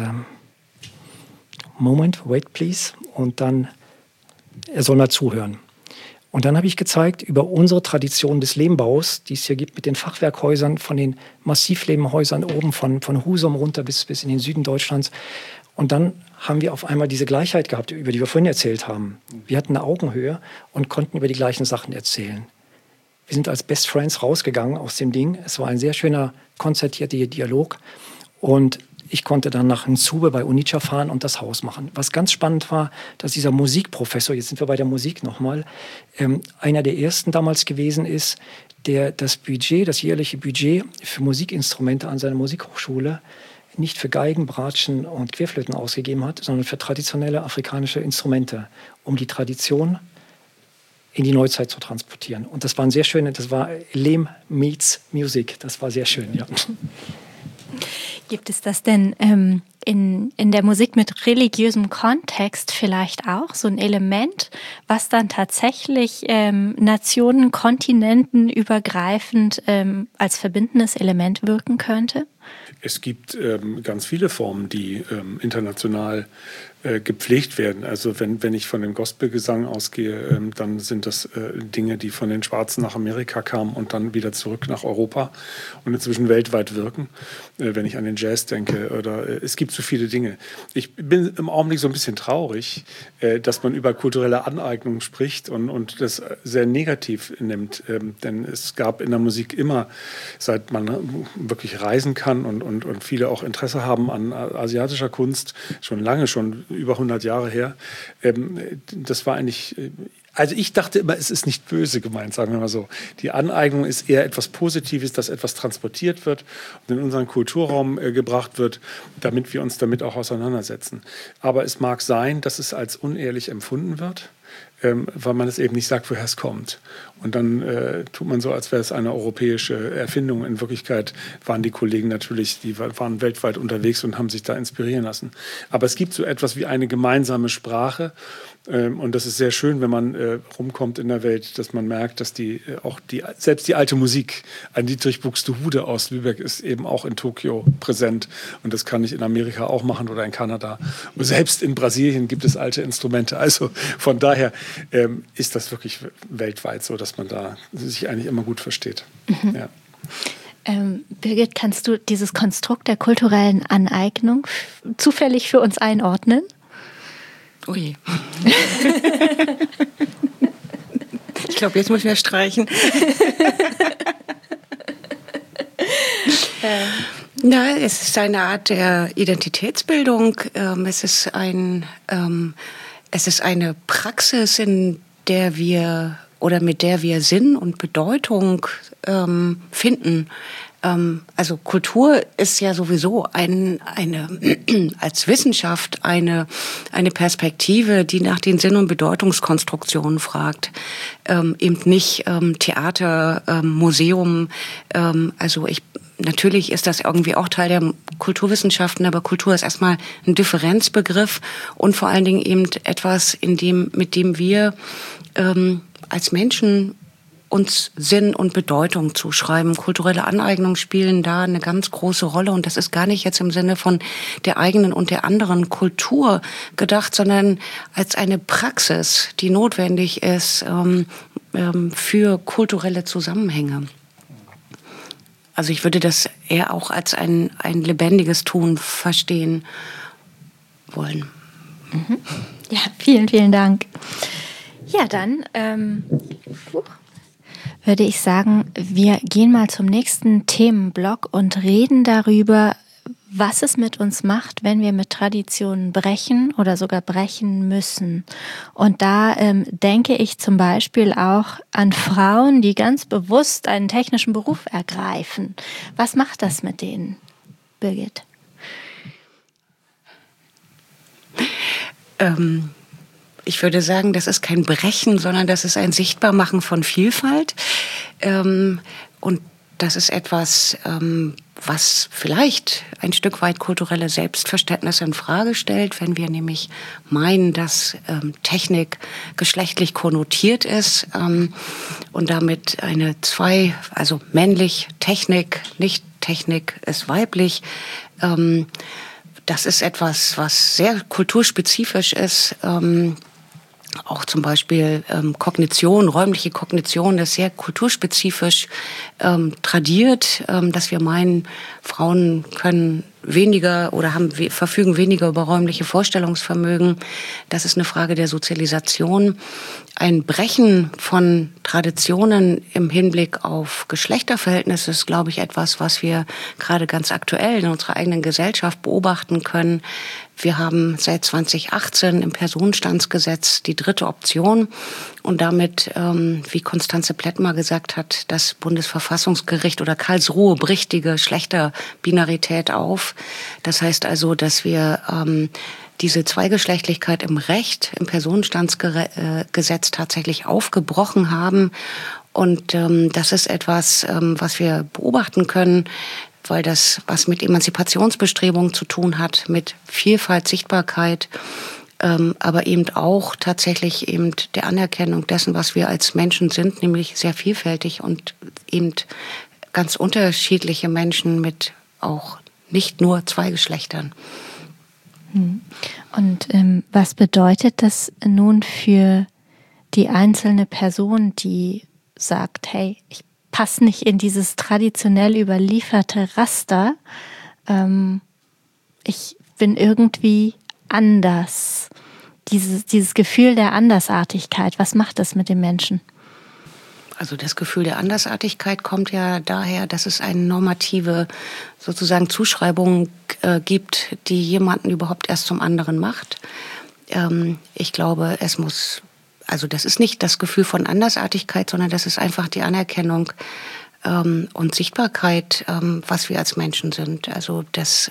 Moment, wait please. Und dann, er soll mal zuhören. Und dann habe ich gezeigt über unsere Tradition des Lehmbaus, die es hier gibt mit den Fachwerkhäusern, von den Massivlehmhäusern oben von Husum runter bis in den Süden Deutschlands. Und dann haben wir auf einmal diese Gleichheit gehabt, über die wir vorhin erzählt haben. Wir hatten eine Augenhöhe und konnten über die gleichen Sachen erzählen. Wir sind als Best Friends rausgegangen aus dem Ding. Es war ein sehr schöner, konzertierter Dialog. Und ich konnte dann nach Nsube bei Onitsha fahren und das Haus machen. Was ganz spannend war, dass dieser Musikprofessor, jetzt sind wir bei der Musik nochmal, einer der ersten damals gewesen ist, der das jährliche Budget für Musikinstrumente an seiner Musikhochschule nicht für Geigen, Bratschen und Querflöten ausgegeben hat, sondern für traditionelle afrikanische Instrumente, um die Tradition in die Neuzeit zu transportieren. Und das war das war Lehm meets Music. Das war sehr schön, ja. Gibt es das denn in der Musik mit religiösem Kontext vielleicht auch, so ein Element, was dann tatsächlich Nationen, Kontinenten übergreifend als verbindendes Element wirken könnte? Es gibt ganz viele Formen, die international gepflegt werden. Also wenn ich von dem Gospelgesang ausgehe, dann sind das Dinge, die von den Schwarzen nach Amerika kamen und dann wieder zurück nach Europa und inzwischen weltweit wirken. Wenn ich an den Jazz denke, oder es gibt so viele Dinge. Ich bin im Augenblick so ein bisschen traurig, dass man über kulturelle Aneignung spricht und das sehr negativ nimmt. Denn es gab in der Musik immer, seit man wirklich reisen kann und viele auch Interesse haben an asiatischer Kunst, schon lange, schon über 100 Jahre her. Das war eigentlich, also ich dachte immer, es ist nicht böse gemeint, sagen wir mal so. Die Aneignung ist eher etwas Positives, dass etwas transportiert wird und in unseren Kulturraum gebracht wird, damit wir uns damit auch auseinandersetzen. Aber es mag sein, dass es als unehrlich empfunden wird, weil man es eben nicht sagt, woher es kommt. Und dann tut man so, als wäre es eine europäische Erfindung. In Wirklichkeit waren die Kollegen natürlich, die waren weltweit unterwegs und haben sich da inspirieren lassen. Aber es gibt so etwas wie eine gemeinsame Sprache. Und das ist sehr schön, wenn man rumkommt in der Welt, dass man merkt, dass selbst die alte Musik, ein Dietrich Buxtehude aus Lübeck ist eben auch in Tokio präsent. Und das kann ich in Amerika auch machen oder in Kanada. Und selbst in Brasilien gibt es alte Instrumente. Also von daher ist das wirklich weltweit so, dass man da sich eigentlich immer gut versteht. Mhm. Ja. Birgit, kannst du dieses Konstrukt der kulturellen Aneignung zufällig für uns einordnen? Ui. Ich glaube, jetzt muss ich mehr streichen. Na, es ist eine Art der Identitätsbildung. Es ist eine Praxis, in der wir oder mit der wir Sinn und Bedeutung finden. Also Kultur ist ja sowieso als Wissenschaft eine Perspektive, die nach den Sinn- und Bedeutungskonstruktionen fragt. Eben nicht Theater, Museum. Natürlich ist das irgendwie auch Teil der Kulturwissenschaften, aber Kultur ist erstmal ein Differenzbegriff und vor allen Dingen eben etwas, mit dem wir als Menschen uns Sinn und Bedeutung zuschreiben. Kulturelle Aneignungen spielen da eine ganz große Rolle und das ist gar nicht jetzt im Sinne von der eigenen und der anderen Kultur gedacht, sondern als eine Praxis, die notwendig ist für kulturelle Zusammenhänge. Also ich würde das eher auch als ein lebendiges Tun verstehen wollen. Mhm. Ja, vielen, vielen Dank. Ja, dann würde ich sagen, wir gehen mal zum nächsten Themenblock und reden darüber, was es mit uns macht, wenn wir mit Traditionen brechen oder sogar brechen müssen. Und da denke ich zum Beispiel auch an Frauen, die ganz bewusst einen technischen Beruf ergreifen. Was macht das mit denen, Birgit? Ich würde sagen, das ist kein Brechen, sondern das ist ein Sichtbarmachen von Vielfalt. Und das ist etwas, was vielleicht ein Stück weit kulturelle Selbstverständnisse in Frage stellt, wenn wir nämlich meinen, dass Technik geschlechtlich konnotiert ist und damit also männlich Technik, nicht Technik ist weiblich. Das ist etwas, was sehr kulturspezifisch ist. Auch zum Beispiel Kognition, räumliche Kognition ist sehr kulturspezifisch tradiert, dass wir meinen, Frauen können weniger oder verfügen weniger über räumliche Vorstellungsvermögen. Das ist eine Frage der Sozialisation. Ein Brechen von Traditionen im Hinblick auf Geschlechterverhältnisse ist, glaube ich, etwas, was wir gerade ganz aktuell in unserer eigenen Gesellschaft beobachten können. Wir haben seit 2018 im Personenstandsgesetz die dritte Option und damit, wie Konstanze Plettmer gesagt hat, das Bundesverfassungsgericht oder Karlsruhe bricht die Geschlechterbinarität auf. Das heißt also, dass wir diese Zweigeschlechtlichkeit im Recht, im Personenstandsgesetz tatsächlich aufgebrochen haben. Und das ist etwas, was wir beobachten können, weil das was mit Emanzipationsbestrebungen zu tun hat, mit Vielfalt, Sichtbarkeit, aber eben auch tatsächlich eben der Anerkennung dessen, was wir als Menschen sind, nämlich sehr vielfältig und eben ganz unterschiedliche Menschen mit auch nicht nur zwei Geschlechtern. Und was bedeutet das nun für die einzelne Person, die sagt, hey, ich passe nicht in dieses traditionell überlieferte Raster, ich bin irgendwie anders. Dieses Gefühl der Andersartigkeit, was macht das mit den Menschen? Also das Gefühl der Andersartigkeit kommt ja daher, dass es eine normative sozusagen Zuschreibung gibt, die jemanden überhaupt erst zum anderen macht. Ich glaube, das ist nicht das Gefühl von Andersartigkeit, sondern das ist einfach die Anerkennung und Sichtbarkeit, was wir als Menschen sind. Also das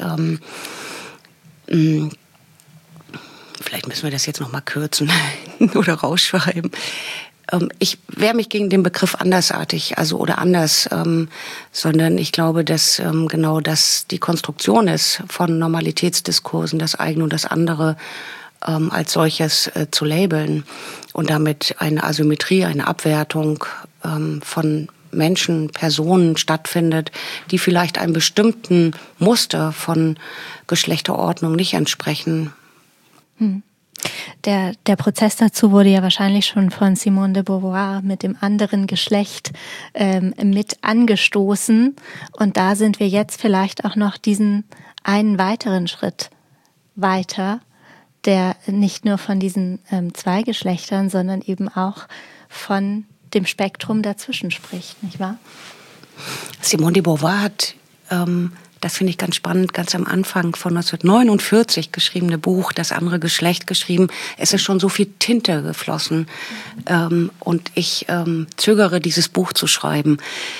vielleicht müssen wir das jetzt noch mal kürzen oder rausschreiben. Ich wehre mich gegen den Begriff andersartig, oder anders, sondern ich glaube, dass genau das die Konstruktion ist von Normalitätsdiskursen, das eine und das andere als solches zu labeln und damit eine Asymmetrie, eine Abwertung von Menschen, Personen stattfindet, die vielleicht einem bestimmten Muster von Geschlechterordnung nicht entsprechen. Der Prozess dazu wurde ja wahrscheinlich schon von Simone de Beauvoir mit dem anderen Geschlecht mit angestoßen. Und da sind wir jetzt vielleicht auch noch diesen einen weiteren Schritt weiter, der nicht nur von diesen zwei Geschlechtern, sondern eben auch von dem Spektrum dazwischen spricht, nicht wahr? Simone de Beauvoir hat, das finde ich ganz spannend, ganz am Anfang von 1949 geschriebene Buch, Das andere Geschlecht geschrieben. Es ist schon so viel Tinte geflossen und ich zögere, dieses Buch zu schreiben.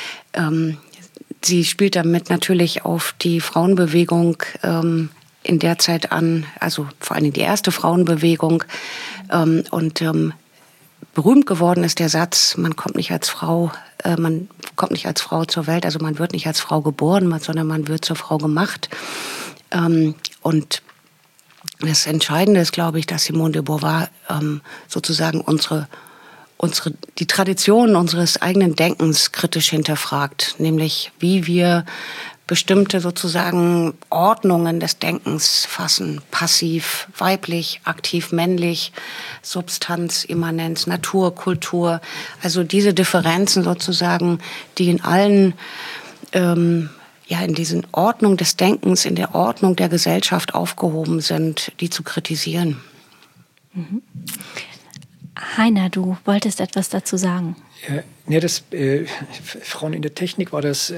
Sie spielt damit natürlich auf die Frauenbewegung in der Zeit an, also vor allem die erste Frauenbewegung und berühmt geworden ist der Satz, man kommt nicht als Frau zur Welt, also man wird nicht als Frau geboren, sondern man wird zur Frau gemacht. Und das Entscheidende ist, glaube ich, dass Simone de Beauvoir sozusagen die Tradition unseres eigenen Denkens kritisch hinterfragt, nämlich wie wir bestimmte sozusagen Ordnungen des Denkens fassen. Passiv, weiblich, aktiv, männlich, Substanz, Immanenz, Natur, Kultur. Also diese Differenzen sozusagen, die in allen, in diesen Ordnung des Denkens, in der Ordnung der Gesellschaft aufgehoben sind, die zu kritisieren. Heiner, du wolltest etwas dazu sagen. Frauen in der Technik war das,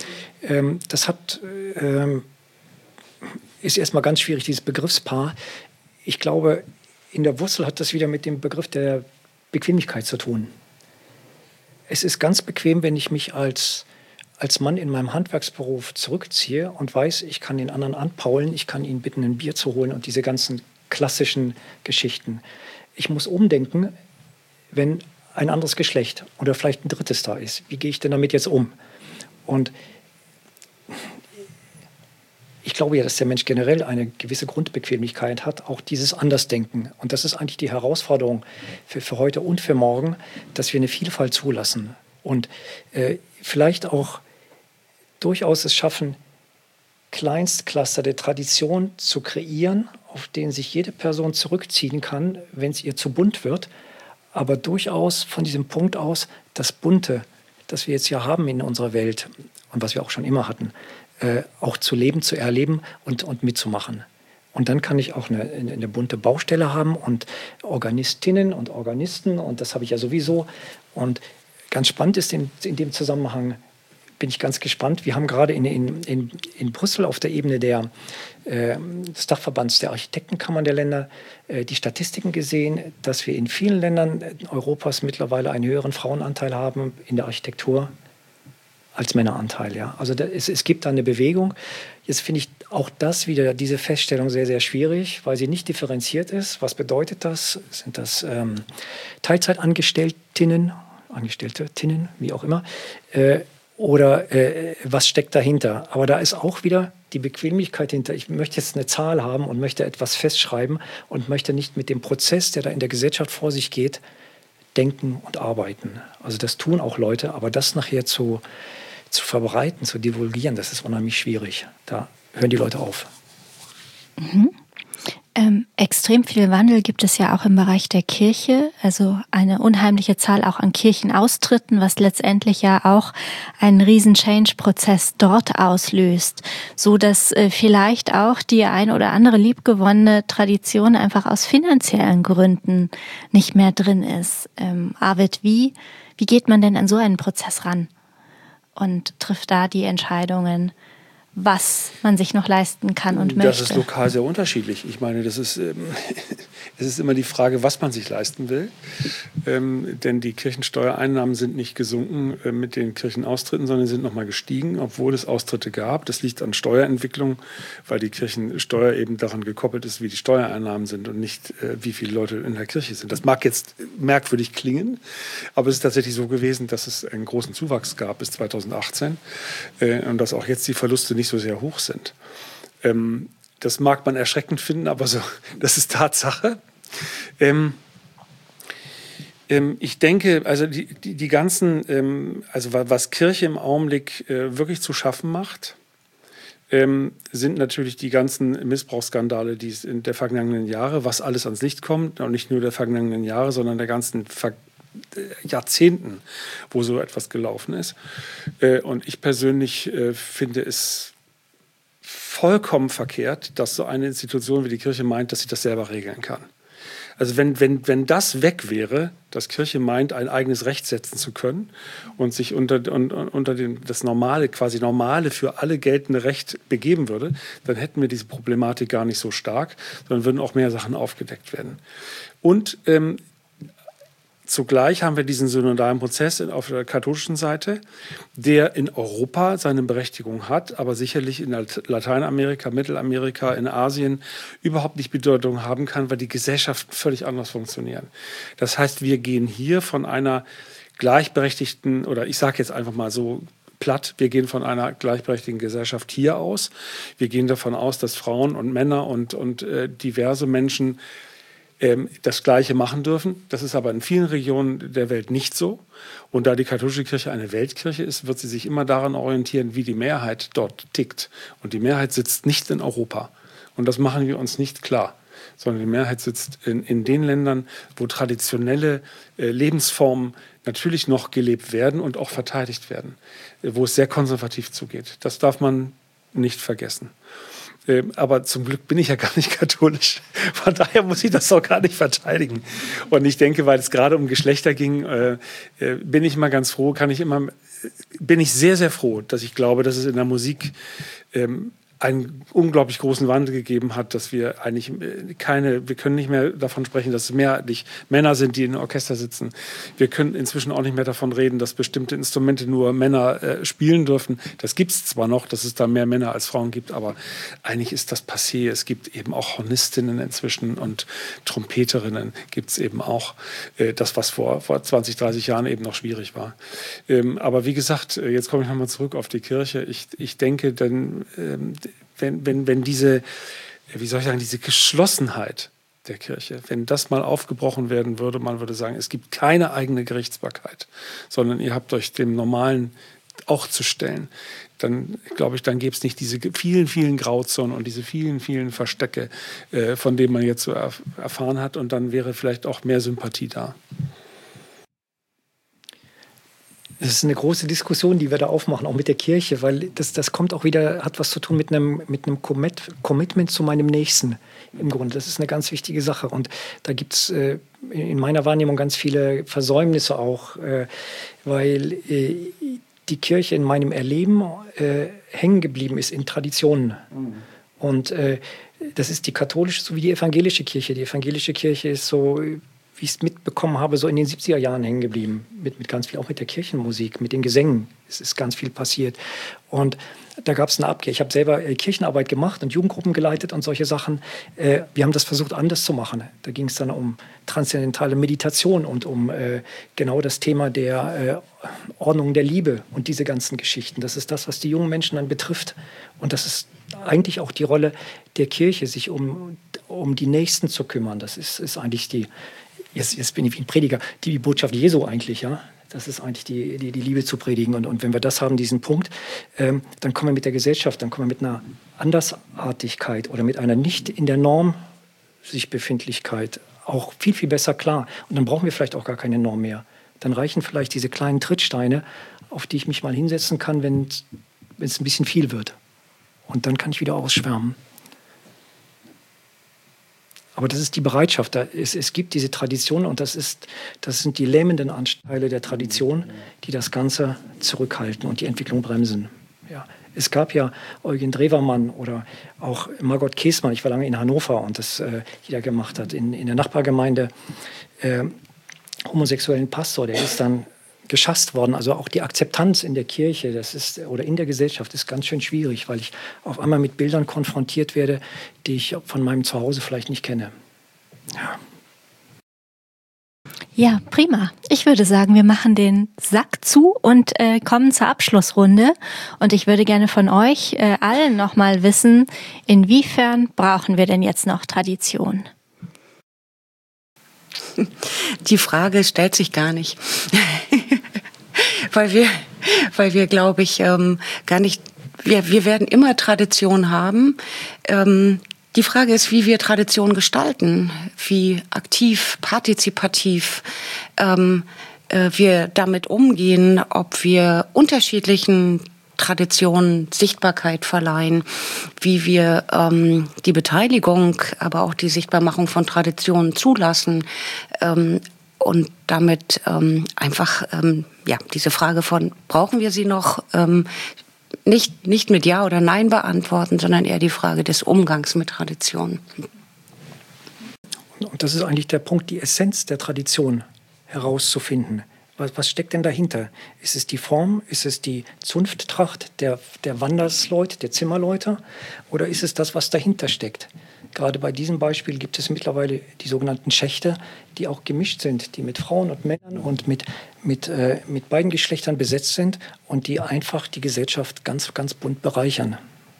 ist erstmal ganz schwierig, dieses Begriffspaar. Ich glaube, in der Wurzel hat das wieder mit dem Begriff der Bequemlichkeit zu tun. Es ist ganz bequem, wenn ich mich als Mann in meinem Handwerksberuf zurückziehe und weiß, ich kann den anderen anpaulen, ich kann ihn bitten, ein Bier zu holen und diese ganzen klassischen Geschichten. Ich muss umdenken, wenn ein anderes Geschlecht oder vielleicht ein drittes da ist. Wie gehe ich denn damit jetzt um? Und ich glaube ja, dass der Mensch generell eine gewisse Grundbequemlichkeit hat, auch dieses Andersdenken. Und das ist eigentlich die Herausforderung für heute und für morgen, dass wir eine Vielfalt zulassen und vielleicht auch durchaus es schaffen, Kleinstcluster der Tradition zu kreieren, auf denen sich jede Person zurückziehen kann, wenn es ihr zu bunt wird, aber durchaus von diesem Punkt aus, das Bunte, das wir jetzt ja haben in unserer Welt und was wir auch schon immer hatten, auch zu leben, zu erleben und mitzumachen. Und dann kann ich auch eine bunte Baustelle haben und Organistinnen und Organisten und das habe ich ja sowieso. Und ganz spannend ist in dem Zusammenhang, bin ich ganz gespannt. Wir haben gerade in Brüssel auf der Ebene des Dachverbands der Architektenkammern der Länder die Statistiken gesehen, dass wir in vielen Ländern Europas mittlerweile einen höheren Frauenanteil haben in der Architektur als Männeranteil. Ja. Also es gibt da eine Bewegung. Jetzt finde ich auch das wieder, diese Feststellung sehr, sehr schwierig, weil sie nicht differenziert ist. Was bedeutet das? Sind das Teilzeitangestelltinnen, wie auch immer, oder was steckt dahinter? Aber da ist auch wieder die Bequemlichkeit hinter. Ich möchte jetzt eine Zahl haben und möchte etwas festschreiben und möchte nicht mit dem Prozess, der da in der Gesellschaft vor sich geht, denken und arbeiten. Also das tun auch Leute, aber das nachher zu verbreiten, zu divulgieren, das ist unheimlich schwierig. Da hören die Leute auf. Mhm. Extrem viel Wandel gibt es ja auch im Bereich der Kirche, also eine unheimliche Zahl auch an Kirchenaustritten, was letztendlich ja auch einen riesen Change-Prozess dort auslöst, so dass vielleicht auch die ein oder andere liebgewonnene Tradition einfach aus finanziellen Gründen nicht mehr drin ist. Arvid, wie geht man denn an so einen Prozess ran und trifft da die Entscheidungen, was man sich noch leisten kann und möchte? Das ist lokal sehr unterschiedlich. Ich meine, es ist immer die Frage, was man sich leisten will. Denn die Kirchensteuereinnahmen sind nicht gesunken mit den Kirchenaustritten, sondern sind nochmal gestiegen, obwohl es Austritte gab. Das liegt an Steuerentwicklung, weil die Kirchensteuer eben daran gekoppelt ist, wie die Steuereinnahmen sind und nicht, wie viele Leute in der Kirche sind. Das mag jetzt merkwürdig klingen, aber es ist tatsächlich so gewesen, dass es einen großen Zuwachs gab bis 2018 und dass auch jetzt die Verluste nicht so sehr hoch sind. Das mag man erschreckend finden, aber so, das ist Tatsache. Ich denke, also die ganzen, also was Kirche im Augenblick wirklich zu schaffen macht, sind natürlich die ganzen Missbrauchsskandale, die es in der vergangenen Jahre, was alles ans Licht kommt, und nicht nur der vergangenen Jahre, sondern der ganzen Jahrzehnten, wo so etwas gelaufen ist. Und ich persönlich finde es vollkommen verkehrt, dass so eine Institution wie die Kirche meint, dass sie das selber regeln kann. Also wenn das weg wäre, dass Kirche meint, ein eigenes Recht setzen zu können und sich unter das normale, quasi normale für alle geltende Recht begeben würde, dann hätten wir diese Problematik gar nicht so stark, sondern würden auch mehr Sachen aufgedeckt werden. Und zugleich haben wir diesen synodalen Prozess auf der katholischen Seite, der in Europa seine Berechtigung hat, aber sicherlich in Lateinamerika, Mittelamerika, in Asien überhaupt nicht Bedeutung haben kann, weil die Gesellschaften völlig anders funktionieren. Das heißt, wir gehen hier von einer gleichberechtigten, oder ich sage jetzt einfach mal so platt, wir gehen von einer gleichberechtigten Gesellschaft hier aus. Wir gehen davon aus, dass Frauen und Männer und diverse Menschen das Gleiche machen dürfen. Das ist aber in vielen Regionen der Welt nicht so. Und da die katholische Kirche eine Weltkirche ist, wird sie sich immer daran orientieren, wie die Mehrheit dort tickt. Und die Mehrheit sitzt nicht in Europa. Und das machen wir uns nicht klar. Sondern die Mehrheit sitzt in den Ländern, wo traditionelle Lebensformen natürlich noch gelebt werden und auch verteidigt werden. Wo es sehr konservativ zugeht. Das darf man nicht vergessen. Aber zum Glück bin ich ja gar nicht katholisch. Von daher muss ich das auch gar nicht verteidigen. Und ich denke, weil es gerade um Geschlechter ging, bin ich immer ganz froh, bin ich sehr, sehr froh, dass ich glaube, dass es in der Musik einen unglaublich großen Wandel gegeben hat, dass wir eigentlich wir können nicht mehr davon sprechen, dass es mehrheitlich Männer sind, die in einem Orchester sitzen. Wir können inzwischen auch nicht mehr davon reden, dass bestimmte Instrumente nur Männer spielen dürfen. Das gibt es zwar noch, dass es da mehr Männer als Frauen gibt, aber eigentlich ist das passé. Es gibt eben auch Hornistinnen inzwischen und Trompeterinnen gibt es eben auch. Das, was vor 20, 30 Jahren eben noch schwierig war. Aber wie gesagt, jetzt komme ich nochmal zurück auf die Kirche. Ich denke, dann wenn diese, wie soll ich sagen, diese Geschlossenheit der Kirche, wenn das mal aufgebrochen werden würde, man würde sagen, es gibt keine eigene Gerichtsbarkeit, sondern ihr habt euch dem Normalen auch zu stellen, dann glaube ich, dann gäbe es nicht diese vielen, vielen Grauzonen und diese vielen, vielen Verstecke, von denen man jetzt so erfahren hat, und dann wäre vielleicht auch mehr Sympathie da. Das ist eine große Diskussion, die wir da aufmachen, auch mit der Kirche, weil das kommt auch wieder, hat was zu tun mit einem Commitment zu meinem Nächsten im Grunde. Das ist eine ganz wichtige Sache. Und da gibt es in meiner Wahrnehmung ganz viele Versäumnisse auch, weil die Kirche in meinem Erleben hängen geblieben ist in Traditionen. Und das ist die katholische sowie die evangelische Kirche. Die evangelische Kirche ist so, wie ich es mitbekommen habe, so in den 70er Jahren hängen geblieben. Mit ganz viel, auch mit der Kirchenmusik, mit den Gesängen. Es ist ganz viel passiert. Und da gab es eine Abkehr. Ich habe selber Kirchenarbeit gemacht und Jugendgruppen geleitet und solche Sachen. Wir haben das versucht, anders zu machen. Da ging es dann um transzendentale Meditation und um genau das Thema der Ordnung der Liebe und diese ganzen Geschichten. Das ist das, was die jungen Menschen dann betrifft. Und das ist eigentlich auch die Rolle der Kirche, sich um die Nächsten zu kümmern. Das ist eigentlich jetzt bin ich wie ein Prediger, die Botschaft Jesu eigentlich, ja. Das ist eigentlich die Liebe zu predigen. Und wenn wir das haben, diesen Punkt, dann kommen wir mit der Gesellschaft, dann kommen wir mit einer Andersartigkeit oder mit einer nicht in der Norm sich Befindlichkeit auch viel, viel besser klar. Und dann brauchen wir vielleicht auch gar keine Norm mehr. Dann reichen vielleicht diese kleinen Trittsteine, auf die ich mich mal hinsetzen kann, wenn es ein bisschen viel wird. Und dann kann ich wieder ausschwärmen. Aber das ist die Bereitschaft. Es gibt diese Tradition und das sind die lähmenden Anteile der Tradition, die das Ganze zurückhalten und die Entwicklung bremsen. Ja. Es gab ja Eugen Drewermann oder auch Margot Käßmann. Ich war lange in Hannover und das jeder gemacht hat. In der Nachbargemeinde homosexuellen Pastor, der ist dann geschasst worden. Also auch die Akzeptanz in der Kirche oder in der Gesellschaft ist ganz schön schwierig, weil ich auf einmal mit Bildern konfrontiert werde, die ich von meinem Zuhause vielleicht nicht kenne. Ja. Ja, prima. Ich würde sagen, wir machen den Sack zu und kommen zur Abschlussrunde. Und ich würde gerne von euch allen nochmal wissen, inwiefern brauchen wir denn jetzt noch Tradition? Die Frage stellt sich gar nicht, weil wir glaube ich, gar nicht, wir werden immer Tradition haben. Die Frage ist, wie wir Tradition gestalten, wie aktiv, partizipativ wir damit umgehen, ob wir unterschiedlichen Tradition Sichtbarkeit verleihen, wie wir die Beteiligung, aber auch die Sichtbarmachung von Traditionen zulassen und damit einfach diese Frage von, brauchen wir sie noch, nicht mit Ja oder Nein beantworten, sondern eher die Frage des Umgangs mit Traditionen. Und das ist eigentlich der Punkt, die Essenz der Tradition herauszufinden. Was steckt denn dahinter? Ist es die Form? Ist es die Zunfttracht der Wandersleute, der Zimmerleute? Oder ist es das, was dahinter steckt? Gerade bei diesem Beispiel gibt es mittlerweile die sogenannten Schächte, die auch gemischt sind, die mit Frauen und Männern und mit beiden Geschlechtern besetzt sind und die einfach die Gesellschaft ganz, ganz bunt bereichern.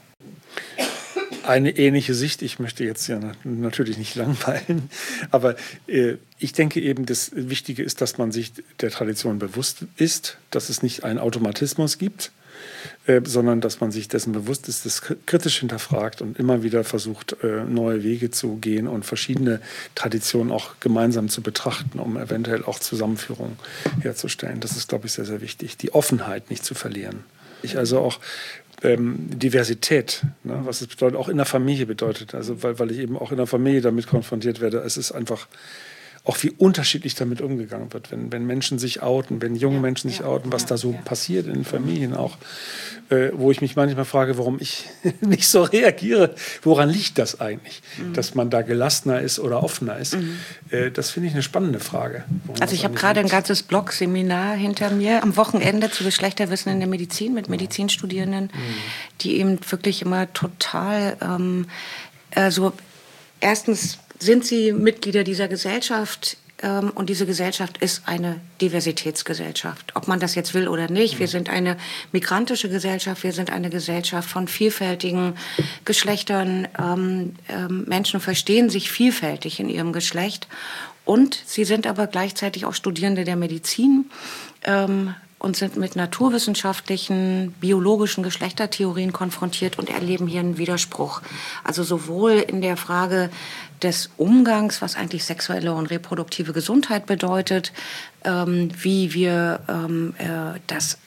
Eine ähnliche Sicht, ich möchte jetzt ja natürlich nicht langweilen, aber ich denke eben, das Wichtige ist, dass man sich der Tradition bewusst ist, dass es nicht einen Automatismus gibt, sondern dass man sich dessen bewusst ist, das kritisch hinterfragt und immer wieder versucht, neue Wege zu gehen und verschiedene Traditionen auch gemeinsam zu betrachten, um eventuell auch Zusammenführung herzustellen. Das ist, glaube ich, sehr, sehr wichtig, die Offenheit nicht zu verlieren. ich also auch Diversität, ne, was es bedeutet, auch in der Familie bedeutet. Also weil ich eben auch in der Familie damit konfrontiert werde. Es ist einfach auch wie unterschiedlich damit umgegangen wird, wenn Menschen sich outen, wenn junge Menschen sich outen, was da so passiert in den Familien auch, wo ich mich manchmal frage, warum ich nicht so reagiere. Woran liegt das eigentlich, dass man da gelassener ist oder offener ist? Das finde ich eine spannende Frage. Also ich habe gerade ein ganzes Blog-Seminar hinter mir am Wochenende zu Geschlechterwissen in der Medizin mit Medizinstudierenden, die eben wirklich immer total, erstens sind sie Mitglieder dieser Gesellschaft und diese Gesellschaft ist eine Diversitätsgesellschaft, ob man das jetzt will oder nicht. Wir sind eine migrantische Gesellschaft, wir sind eine Gesellschaft von vielfältigen Geschlechtern. Menschen verstehen sich vielfältig in ihrem Geschlecht und sie sind aber gleichzeitig auch Studierende der Medizin und sind mit naturwissenschaftlichen, biologischen Geschlechtertheorien konfrontiert und erleben hier einen Widerspruch. Also sowohl in der Frage des Umgangs, was eigentlich sexuelle und reproduktive Gesundheit bedeutet, wie wir das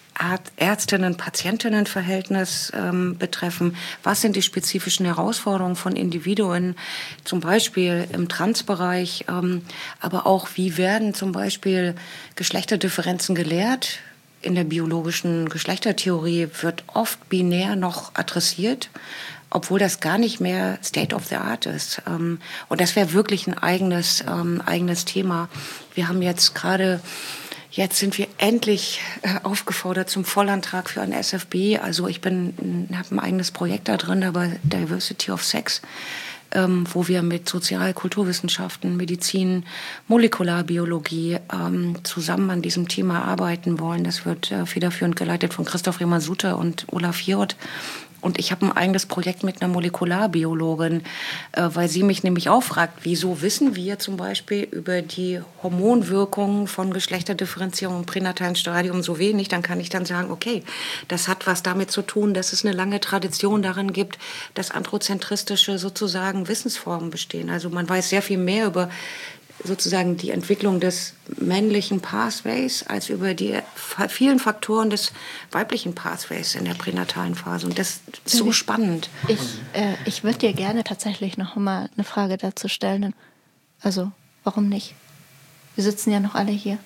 Ärztinnen-Patientinnen-Verhältnis betreffen. Was sind die spezifischen Herausforderungen von Individuen, zum Beispiel im Transbereich, aber auch wie werden zum Beispiel Geschlechterdifferenzen gelehrt? In der biologischen Geschlechtertheorie wird oft binär noch adressiert, obwohl das gar nicht mehr State of the Art ist. Und das wäre wirklich ein eigenes Thema. Wir haben jetzt sind wir endlich aufgefordert zum Vollantrag für ein SFB. Also ich habe ein eigenes Projekt da drin, aber Diversity of Sex, wo wir mit Sozial-, Kulturwissenschaften, Medizin, Molekularbiologie zusammen an diesem Thema arbeiten wollen. Das wird federführend geleitet von Christoph Rehmer-Suter und Olaf Hjort. Und ich habe ein eigenes Projekt mit einer Molekularbiologin, weil sie mich nämlich auch fragt, wieso wissen wir zum Beispiel über die Hormonwirkungen von Geschlechterdifferenzierung im pränatalen Stadium so wenig? Dann kann ich dann sagen, okay, das hat was damit zu tun, dass es eine lange Tradition darin gibt, dass androzentristische sozusagen Wissensformen bestehen. Also man weiß sehr viel mehr über sozusagen die Entwicklung des männlichen Pathways als über die vielen Faktoren des weiblichen Pathways in der pränatalen Phase. Und das ist so spannend. Ich würde dir gerne tatsächlich noch mal eine Frage dazu stellen. Also, warum nicht? Wir sitzen ja noch alle hier.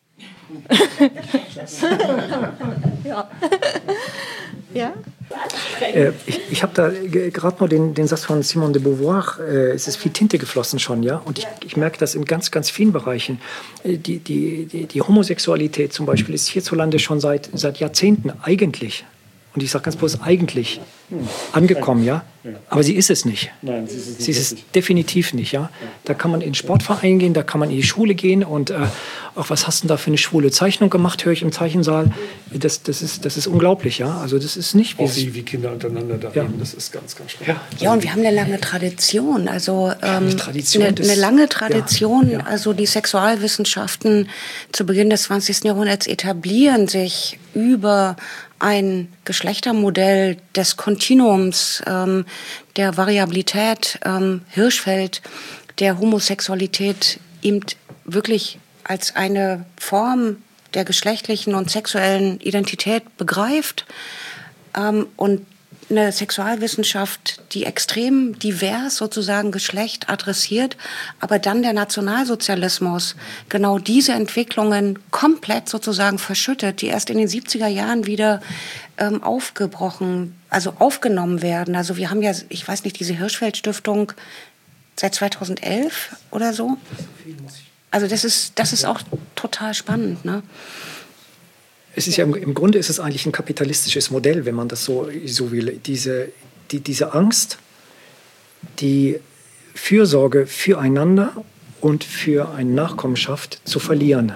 Ja. Ja? Ich habe da gerade nur den Satz von Simone de Beauvoir, es ist viel Tinte geflossen schon, ja, und ich merke das in ganz, ganz vielen Bereichen. Die Homosexualität zum Beispiel ist hierzulande schon seit Jahrzehnten eigentlich, und ich sage ganz bewusst eigentlich, angekommen, ja, aber sie ist es nicht. Nein, sie ist es definitiv nicht, ja. Da kann man in den Sportverein gehen, da kann man in die Schule gehen und auch was hast du da für eine schwule Zeichnung gemacht, höre ich im Zeichensaal. Das ist unglaublich, ja. Also das ist nicht wie Kinder untereinander da reden, das ist ganz, ganz schlimm. Ja, und wir haben eine lange Tradition, also eine lange Tradition, also die Sexualwissenschaften zu Beginn des 20. Jahrhunderts etablieren sich über ein Geschlechtermodell des Kontinuums, der Variabilität, Hirschfeld, der Homosexualität eben wirklich als eine Form der geschlechtlichen und sexuellen Identität begreift und eine Sexualwissenschaft, die extrem divers sozusagen Geschlecht adressiert, aber dann der Nationalsozialismus genau diese Entwicklungen komplett sozusagen verschüttet, die erst in den 70er Jahren wieder aufgenommen werden. Also wir haben ja, ich weiß nicht, diese Hirschfeld-Stiftung seit 2011 oder so. Also das ist auch total spannend, ne? Es ist ja im Grunde ist es eigentlich ein kapitalistisches Modell, wenn man das so will. Diese Angst, die Fürsorge füreinander und für eine Nachkommenschaft zu verlieren.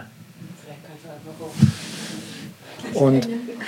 Und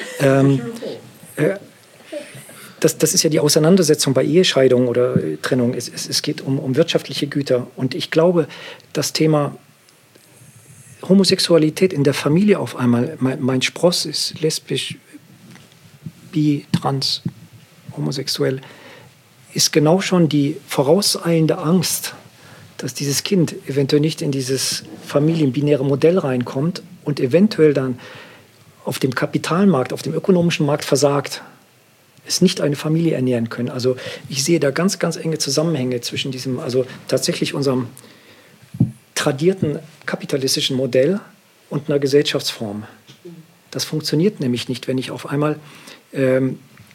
das ist ja die Auseinandersetzung bei Ehescheidung oder Trennung. Es geht um wirtschaftliche Güter. Und ich glaube, das Thema Homosexualität in der Familie auf einmal, mein Spross ist lesbisch, bi, trans, homosexuell, ist genau schon die vorauseilende Angst, dass dieses Kind eventuell nicht in dieses familienbinäre Modell reinkommt und eventuell dann auf dem Kapitalmarkt, auf dem ökonomischen Markt versagt, es nicht eine Familie ernähren können. Also ich sehe da ganz, ganz enge Zusammenhänge zwischen diesem, also tatsächlich unserem tradierten kapitalistischen Modell und einer Gesellschaftsform. Das funktioniert nämlich nicht, wenn ich auf einmal, wenn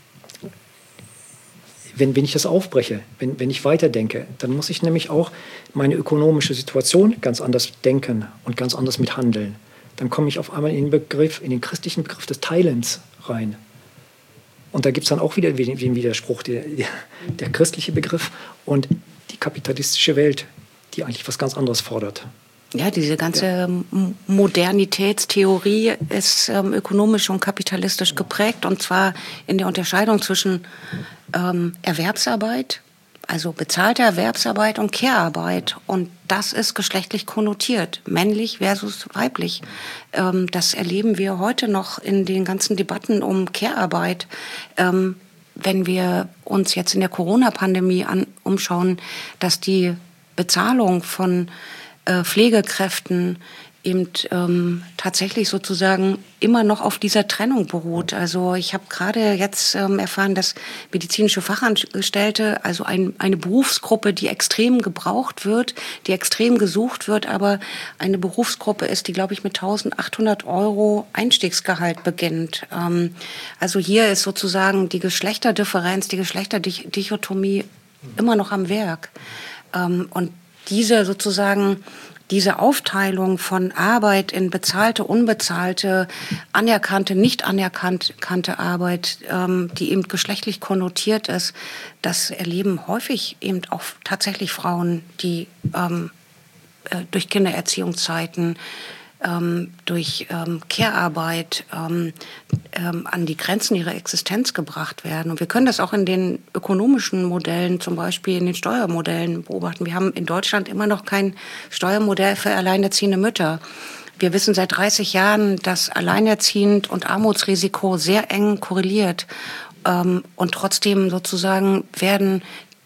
ich das aufbreche, wenn ich weiterdenke, dann muss ich nämlich auch meine ökonomische Situation ganz anders denken und ganz anders mit handeln. Dann komme ich auf einmal in den christlichen Begriff des Teilens rein. Und da gibt es dann auch wieder den Widerspruch, der christliche Begriff und die kapitalistische Welt, die eigentlich was ganz anderes fordert. Ja, diese ganze Modernitätstheorie ist ökonomisch und kapitalistisch geprägt, und zwar in der Unterscheidung zwischen Erwerbsarbeit, also bezahlte Erwerbsarbeit, und Care-Arbeit. Und das ist geschlechtlich konnotiert, männlich versus weiblich. Das erleben wir heute noch in den ganzen Debatten um Care-Arbeit. Wenn wir uns jetzt in der Corona-Pandemie umschauen, dass die Bezahlung von Pflegekräften eben tatsächlich sozusagen immer noch auf dieser Trennung beruht. Also ich habe gerade jetzt erfahren, dass medizinische Fachangestellte, also eine Berufsgruppe, die extrem gebraucht wird, die extrem gesucht wird, aber eine Berufsgruppe ist, die, glaube ich, mit 1.800 € Einstiegsgehalt beginnt. Also hier ist sozusagen die Geschlechterdifferenz, die Geschlechterdichotomie immer noch am Werk. Und diese Aufteilung von Arbeit in bezahlte, unbezahlte, anerkannte, nicht anerkannte Arbeit, die eben geschlechtlich konnotiert ist, das erleben häufig eben auch tatsächlich Frauen, die durch Kindererziehungszeiten, durch Care-Arbeit an die Grenzen ihrer Existenz gebracht werden. Und wir können das auch in den ökonomischen Modellen, zum Beispiel in den Steuermodellen beobachten. Wir haben in Deutschland immer noch kein Steuermodell für alleinerziehende Mütter. Wir wissen seit 30 Jahren, dass Alleinerziehend und Armutsrisiko sehr eng korreliert. Und trotzdem sozusagen werden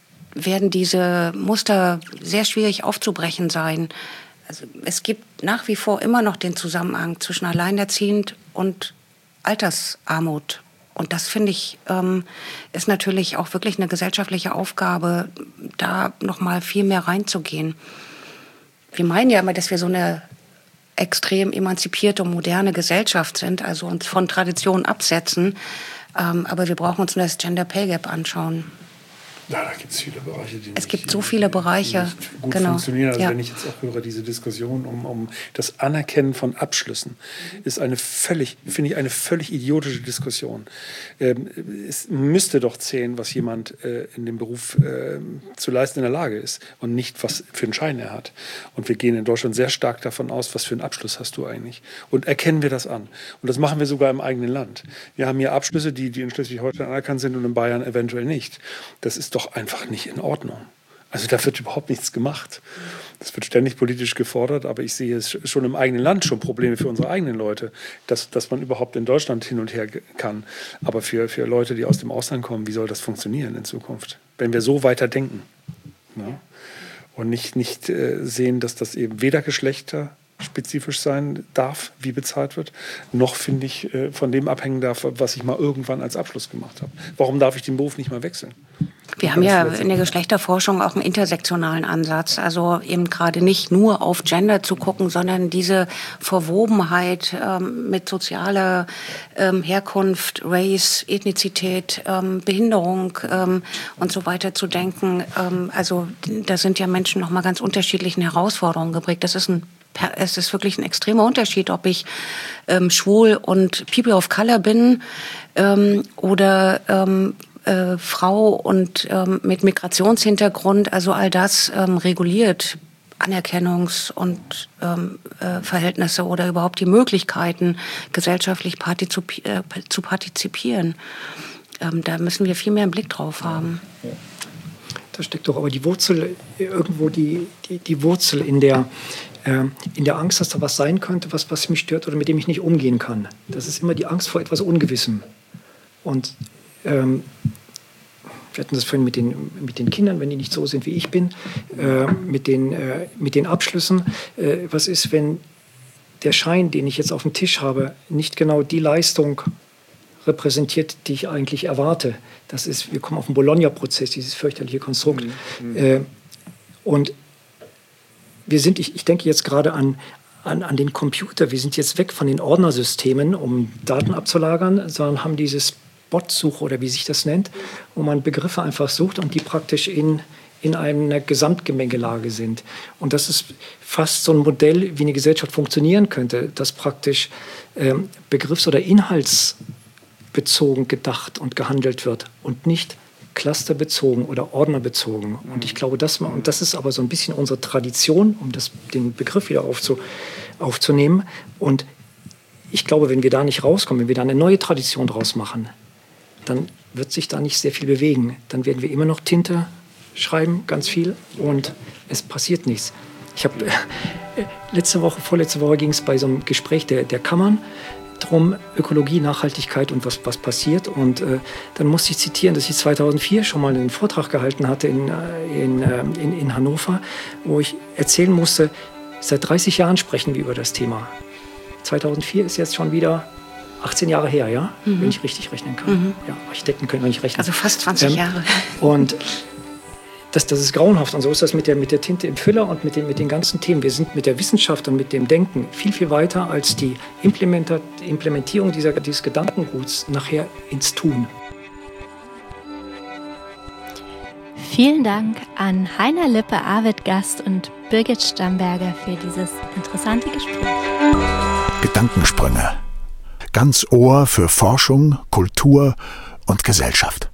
diese Muster sehr schwierig aufzubrechen sein. Also es gibt nach wie vor immer noch den Zusammenhang zwischen Alleinerziehend und Altersarmut. Und das, finde ich, ist natürlich auch wirklich eine gesellschaftliche Aufgabe, da noch mal viel mehr reinzugehen. Wir meinen ja immer, dass wir so eine extrem emanzipierte und moderne Gesellschaft sind, also uns von Traditionen absetzen. Aber wir brauchen uns nur das Gender Pay Gap anschauen. Ja, da gibt es viele Bereiche, die nicht gut funktionieren. Also wenn ich jetzt auch höre, diese Diskussion um das Anerkennen von Abschlüssen, ist finde ich eine völlig idiotische Diskussion. Es müsste doch zählen, was jemand in dem Beruf zu leisten in der Lage ist und nicht, was für einen Schein er hat. Und wir gehen in Deutschland sehr stark davon aus, was für einen Abschluss hast du eigentlich. Und erkennen wir das an. Und das machen wir sogar im eigenen Land. Wir haben hier Abschlüsse, die in Schleswig-Holstein anerkannt sind und in Bayern eventuell nicht. Das ist doch einfach nicht in Ordnung. Also da wird überhaupt nichts gemacht. Das wird ständig politisch gefordert, aber ich sehe es schon im eigenen Land schon Probleme für unsere eigenen Leute, dass man überhaupt in Deutschland hin und her kann. Aber für Leute, die aus dem Ausland kommen, wie soll das funktionieren in Zukunft, wenn wir so weiter denken? Ja? Und nicht sehen, dass das eben weder geschlechterspezifisch sein darf, wie bezahlt wird, noch, finde ich, von dem abhängen darf, was ich mal irgendwann als Abschluss gemacht habe. Warum darf ich den Beruf nicht mal wechseln? Wir haben ja in der Geschlechterforschung auch einen intersektionalen Ansatz, also eben gerade nicht nur auf Gender zu gucken, sondern diese Verwobenheit mit sozialer Herkunft, Race, Ethnizität, Behinderung und so weiter zu denken. Also da sind ja Menschen noch mal ganz unterschiedlichen Herausforderungen geprägt. Es ist wirklich ein extremer Unterschied, ob ich schwul und People of Color bin oder Frau und mit Migrationshintergrund, also all das reguliert Anerkennungs- und Verhältnisse oder überhaupt die Möglichkeiten, gesellschaftlich zu partizipieren. Da müssen wir viel mehr einen Blick drauf haben. Ja. Da steckt doch aber die Wurzel, irgendwo die Wurzel in der Angst, dass da was sein könnte, was mich stört oder mit dem ich nicht umgehen kann. Das ist immer die Angst vor etwas Ungewissem. Und wir hatten das vorhin mit den Kindern, wenn die nicht so sind, wie ich bin, mit den Abschlüssen. Was ist, wenn der Schein, den ich jetzt auf dem Tisch habe, nicht genau die Leistung repräsentiert, die ich eigentlich erwarte. Das ist, wir kommen auf den Bologna-Prozess, dieses fürchterliche Konstrukt. Und wir sind, ich denke jetzt gerade an den Computer. Wir sind jetzt weg von den Ordnersystemen, um Daten abzulagern, sondern haben dieses Bot-Suche oder wie sich das nennt, wo man Begriffe einfach sucht und die praktisch in einer Gesamtgemengelage sind. Und das ist fast so ein Modell, wie eine Gesellschaft funktionieren könnte, dass praktisch begrifts- oder inhaltsbezogen gedacht und gehandelt wird und nicht clusterbezogen oder ordnerbezogen. Und ich glaube, das ist aber so ein bisschen unsere Tradition, um den Begriff wieder aufzunehmen. Und ich glaube, wenn wir da nicht rauskommen, wenn wir da eine neue Tradition draus machen, dann wird sich da nicht sehr viel bewegen. Dann werden wir immer noch Tinte schreiben, ganz viel, und es passiert nichts. Ich habe vorletzte Woche ging es bei so einem Gespräch der Kammern drum, Ökologie, Nachhaltigkeit und was passiert. Und dann musste ich zitieren, dass ich 2004 schon mal einen Vortrag gehalten hatte in Hannover, wo ich erzählen musste, seit 30 Jahren sprechen wir über das Thema. 2004 ist jetzt schon wieder 18 Jahre her, ja? Wenn ich richtig rechnen kann. Ja, Architekten können nicht rechnen. Also fast 20 Jahre. Und das ist grauenhaft. Und so ist das mit der Tinte im Füller und mit den ganzen Themen. Wir sind mit der Wissenschaft und mit dem Denken viel, viel weiter als die Implementierung dieses Gedankenguts nachher ins Tun. Vielen Dank an Heiner Lippe, Arvid Gast und Birgit Stamberger für dieses interessante Gespräch. Gedankensprünge. Ganz Ohr für Forschung, Kultur und Gesellschaft.